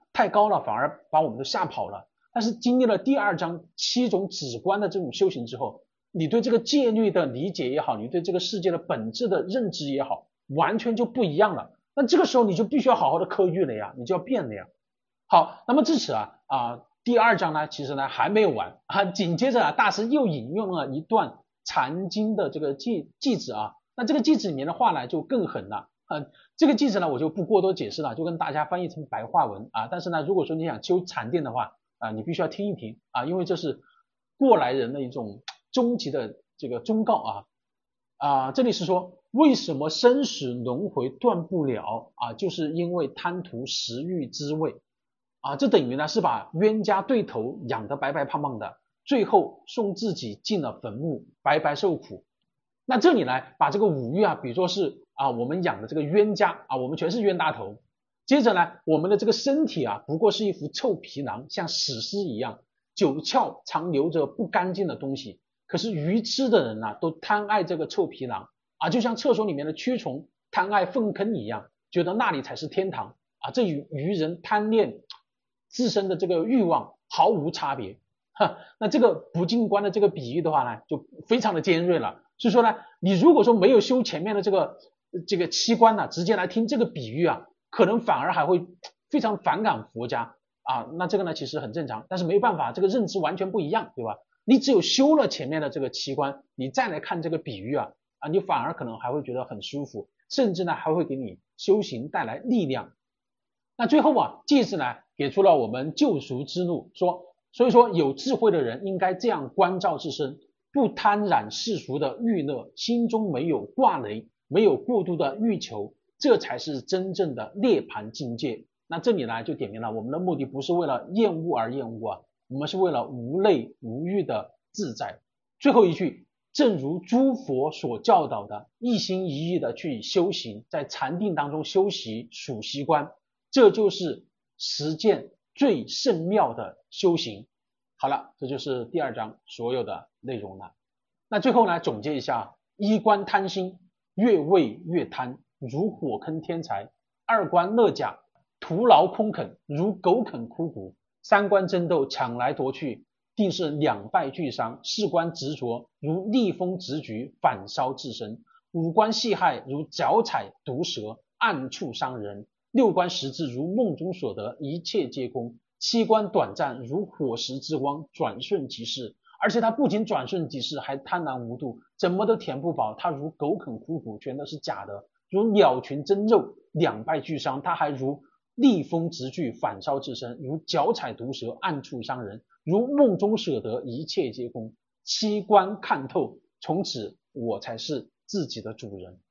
太高了，反而把我们都吓跑了。但是经历了第二章七种止观的这种修行之后，你对这个戒律的理解也好，你对这个世界的本质的认知也好，完全就不一样了。那这个时候你就必须要好好的科育了呀，你就要变了呀。好，那么至此啊啊，第二章呢，其实呢还没有完啊，紧接着啊，大师又引用了一段禅经的这个句句子啊，那这个句子里面的话呢就更狠了啊，这个句子呢我就不过多解释了，就跟大家翻译成白话文啊，但是呢，如果说你想修禅定的话啊，你必须要听一听啊，因为这是过来人的一种终极的这个忠告啊啊，这里是说为什么生死轮回断不了啊，就是因为贪图食欲滋味。啊，这等于呢是把冤家对头养得白白胖胖的，最后送自己进了坟墓，白白受苦。那这里呢，把这个五欲啊，比如说是啊我们养的这个冤家啊，我们全是冤大头。接着呢，我们的这个身体啊，不过是一副臭皮囊，像死尸一样，九窍常留着不干净的东西。可是愚痴的人呢、啊，都贪爱这个臭皮囊啊，就像厕所里面的蛆虫贪爱粪坑一样，觉得那里才是天堂啊。这与愚人贪恋自身的这个欲望毫无差别，哈，那这个不净观的这个比喻的话呢，就非常的尖锐了。所以说呢，你如果说没有修前面的这个这个七观呢、啊，直接来听这个比喻啊，可能反而还会非常反感佛家啊。那这个呢，其实很正常，但是没办法，这个认知完全不一样，对吧？你只有修了前面的这个七观，你再来看这个比喻啊，啊，你反而可能还会觉得很舒服，甚至呢还会给你修行带来力量。那最后啊，戒子呢给出了我们救赎之路，说，所以说有智慧的人应该这样关照自身，不贪染世俗的欲乐，心中没有挂累，没有过度的欲求，这才是真正的涅槃境界。那这里呢就点明了我们的目的不是为了厌恶而厌恶啊，我们是为了无类无欲的自在。最后一句，正如诸佛所教导的，一心一意的去修行，在禅定当中修习数息观，这就是实践最圣妙的修行。好了，这就是第二章所有的内容了。那最后呢，总结一下，一观贪心，越畏越贪，如火坑天财；二观乐假，徒劳空啃，如狗啃枯骨；三观争斗，抢来夺去，定是两败俱伤；四观执着，如逆风直举，反烧自身；五观戏害，如脚踩毒蛇，暗处伤人；六观实质如梦中所得，一切皆空；七观短暂如火石之光，转瞬即逝。而且他不仅转瞬即逝，还贪婪无度，怎么都填不饱。他如狗啃枯骨，全都是假的；如鸟群争肉，两败俱伤。他还如逆风直炬，反烧自身；如脚踩毒蛇，暗处伤人；如梦中舍得，一切皆空。七观看透，从此我才是自己的主人。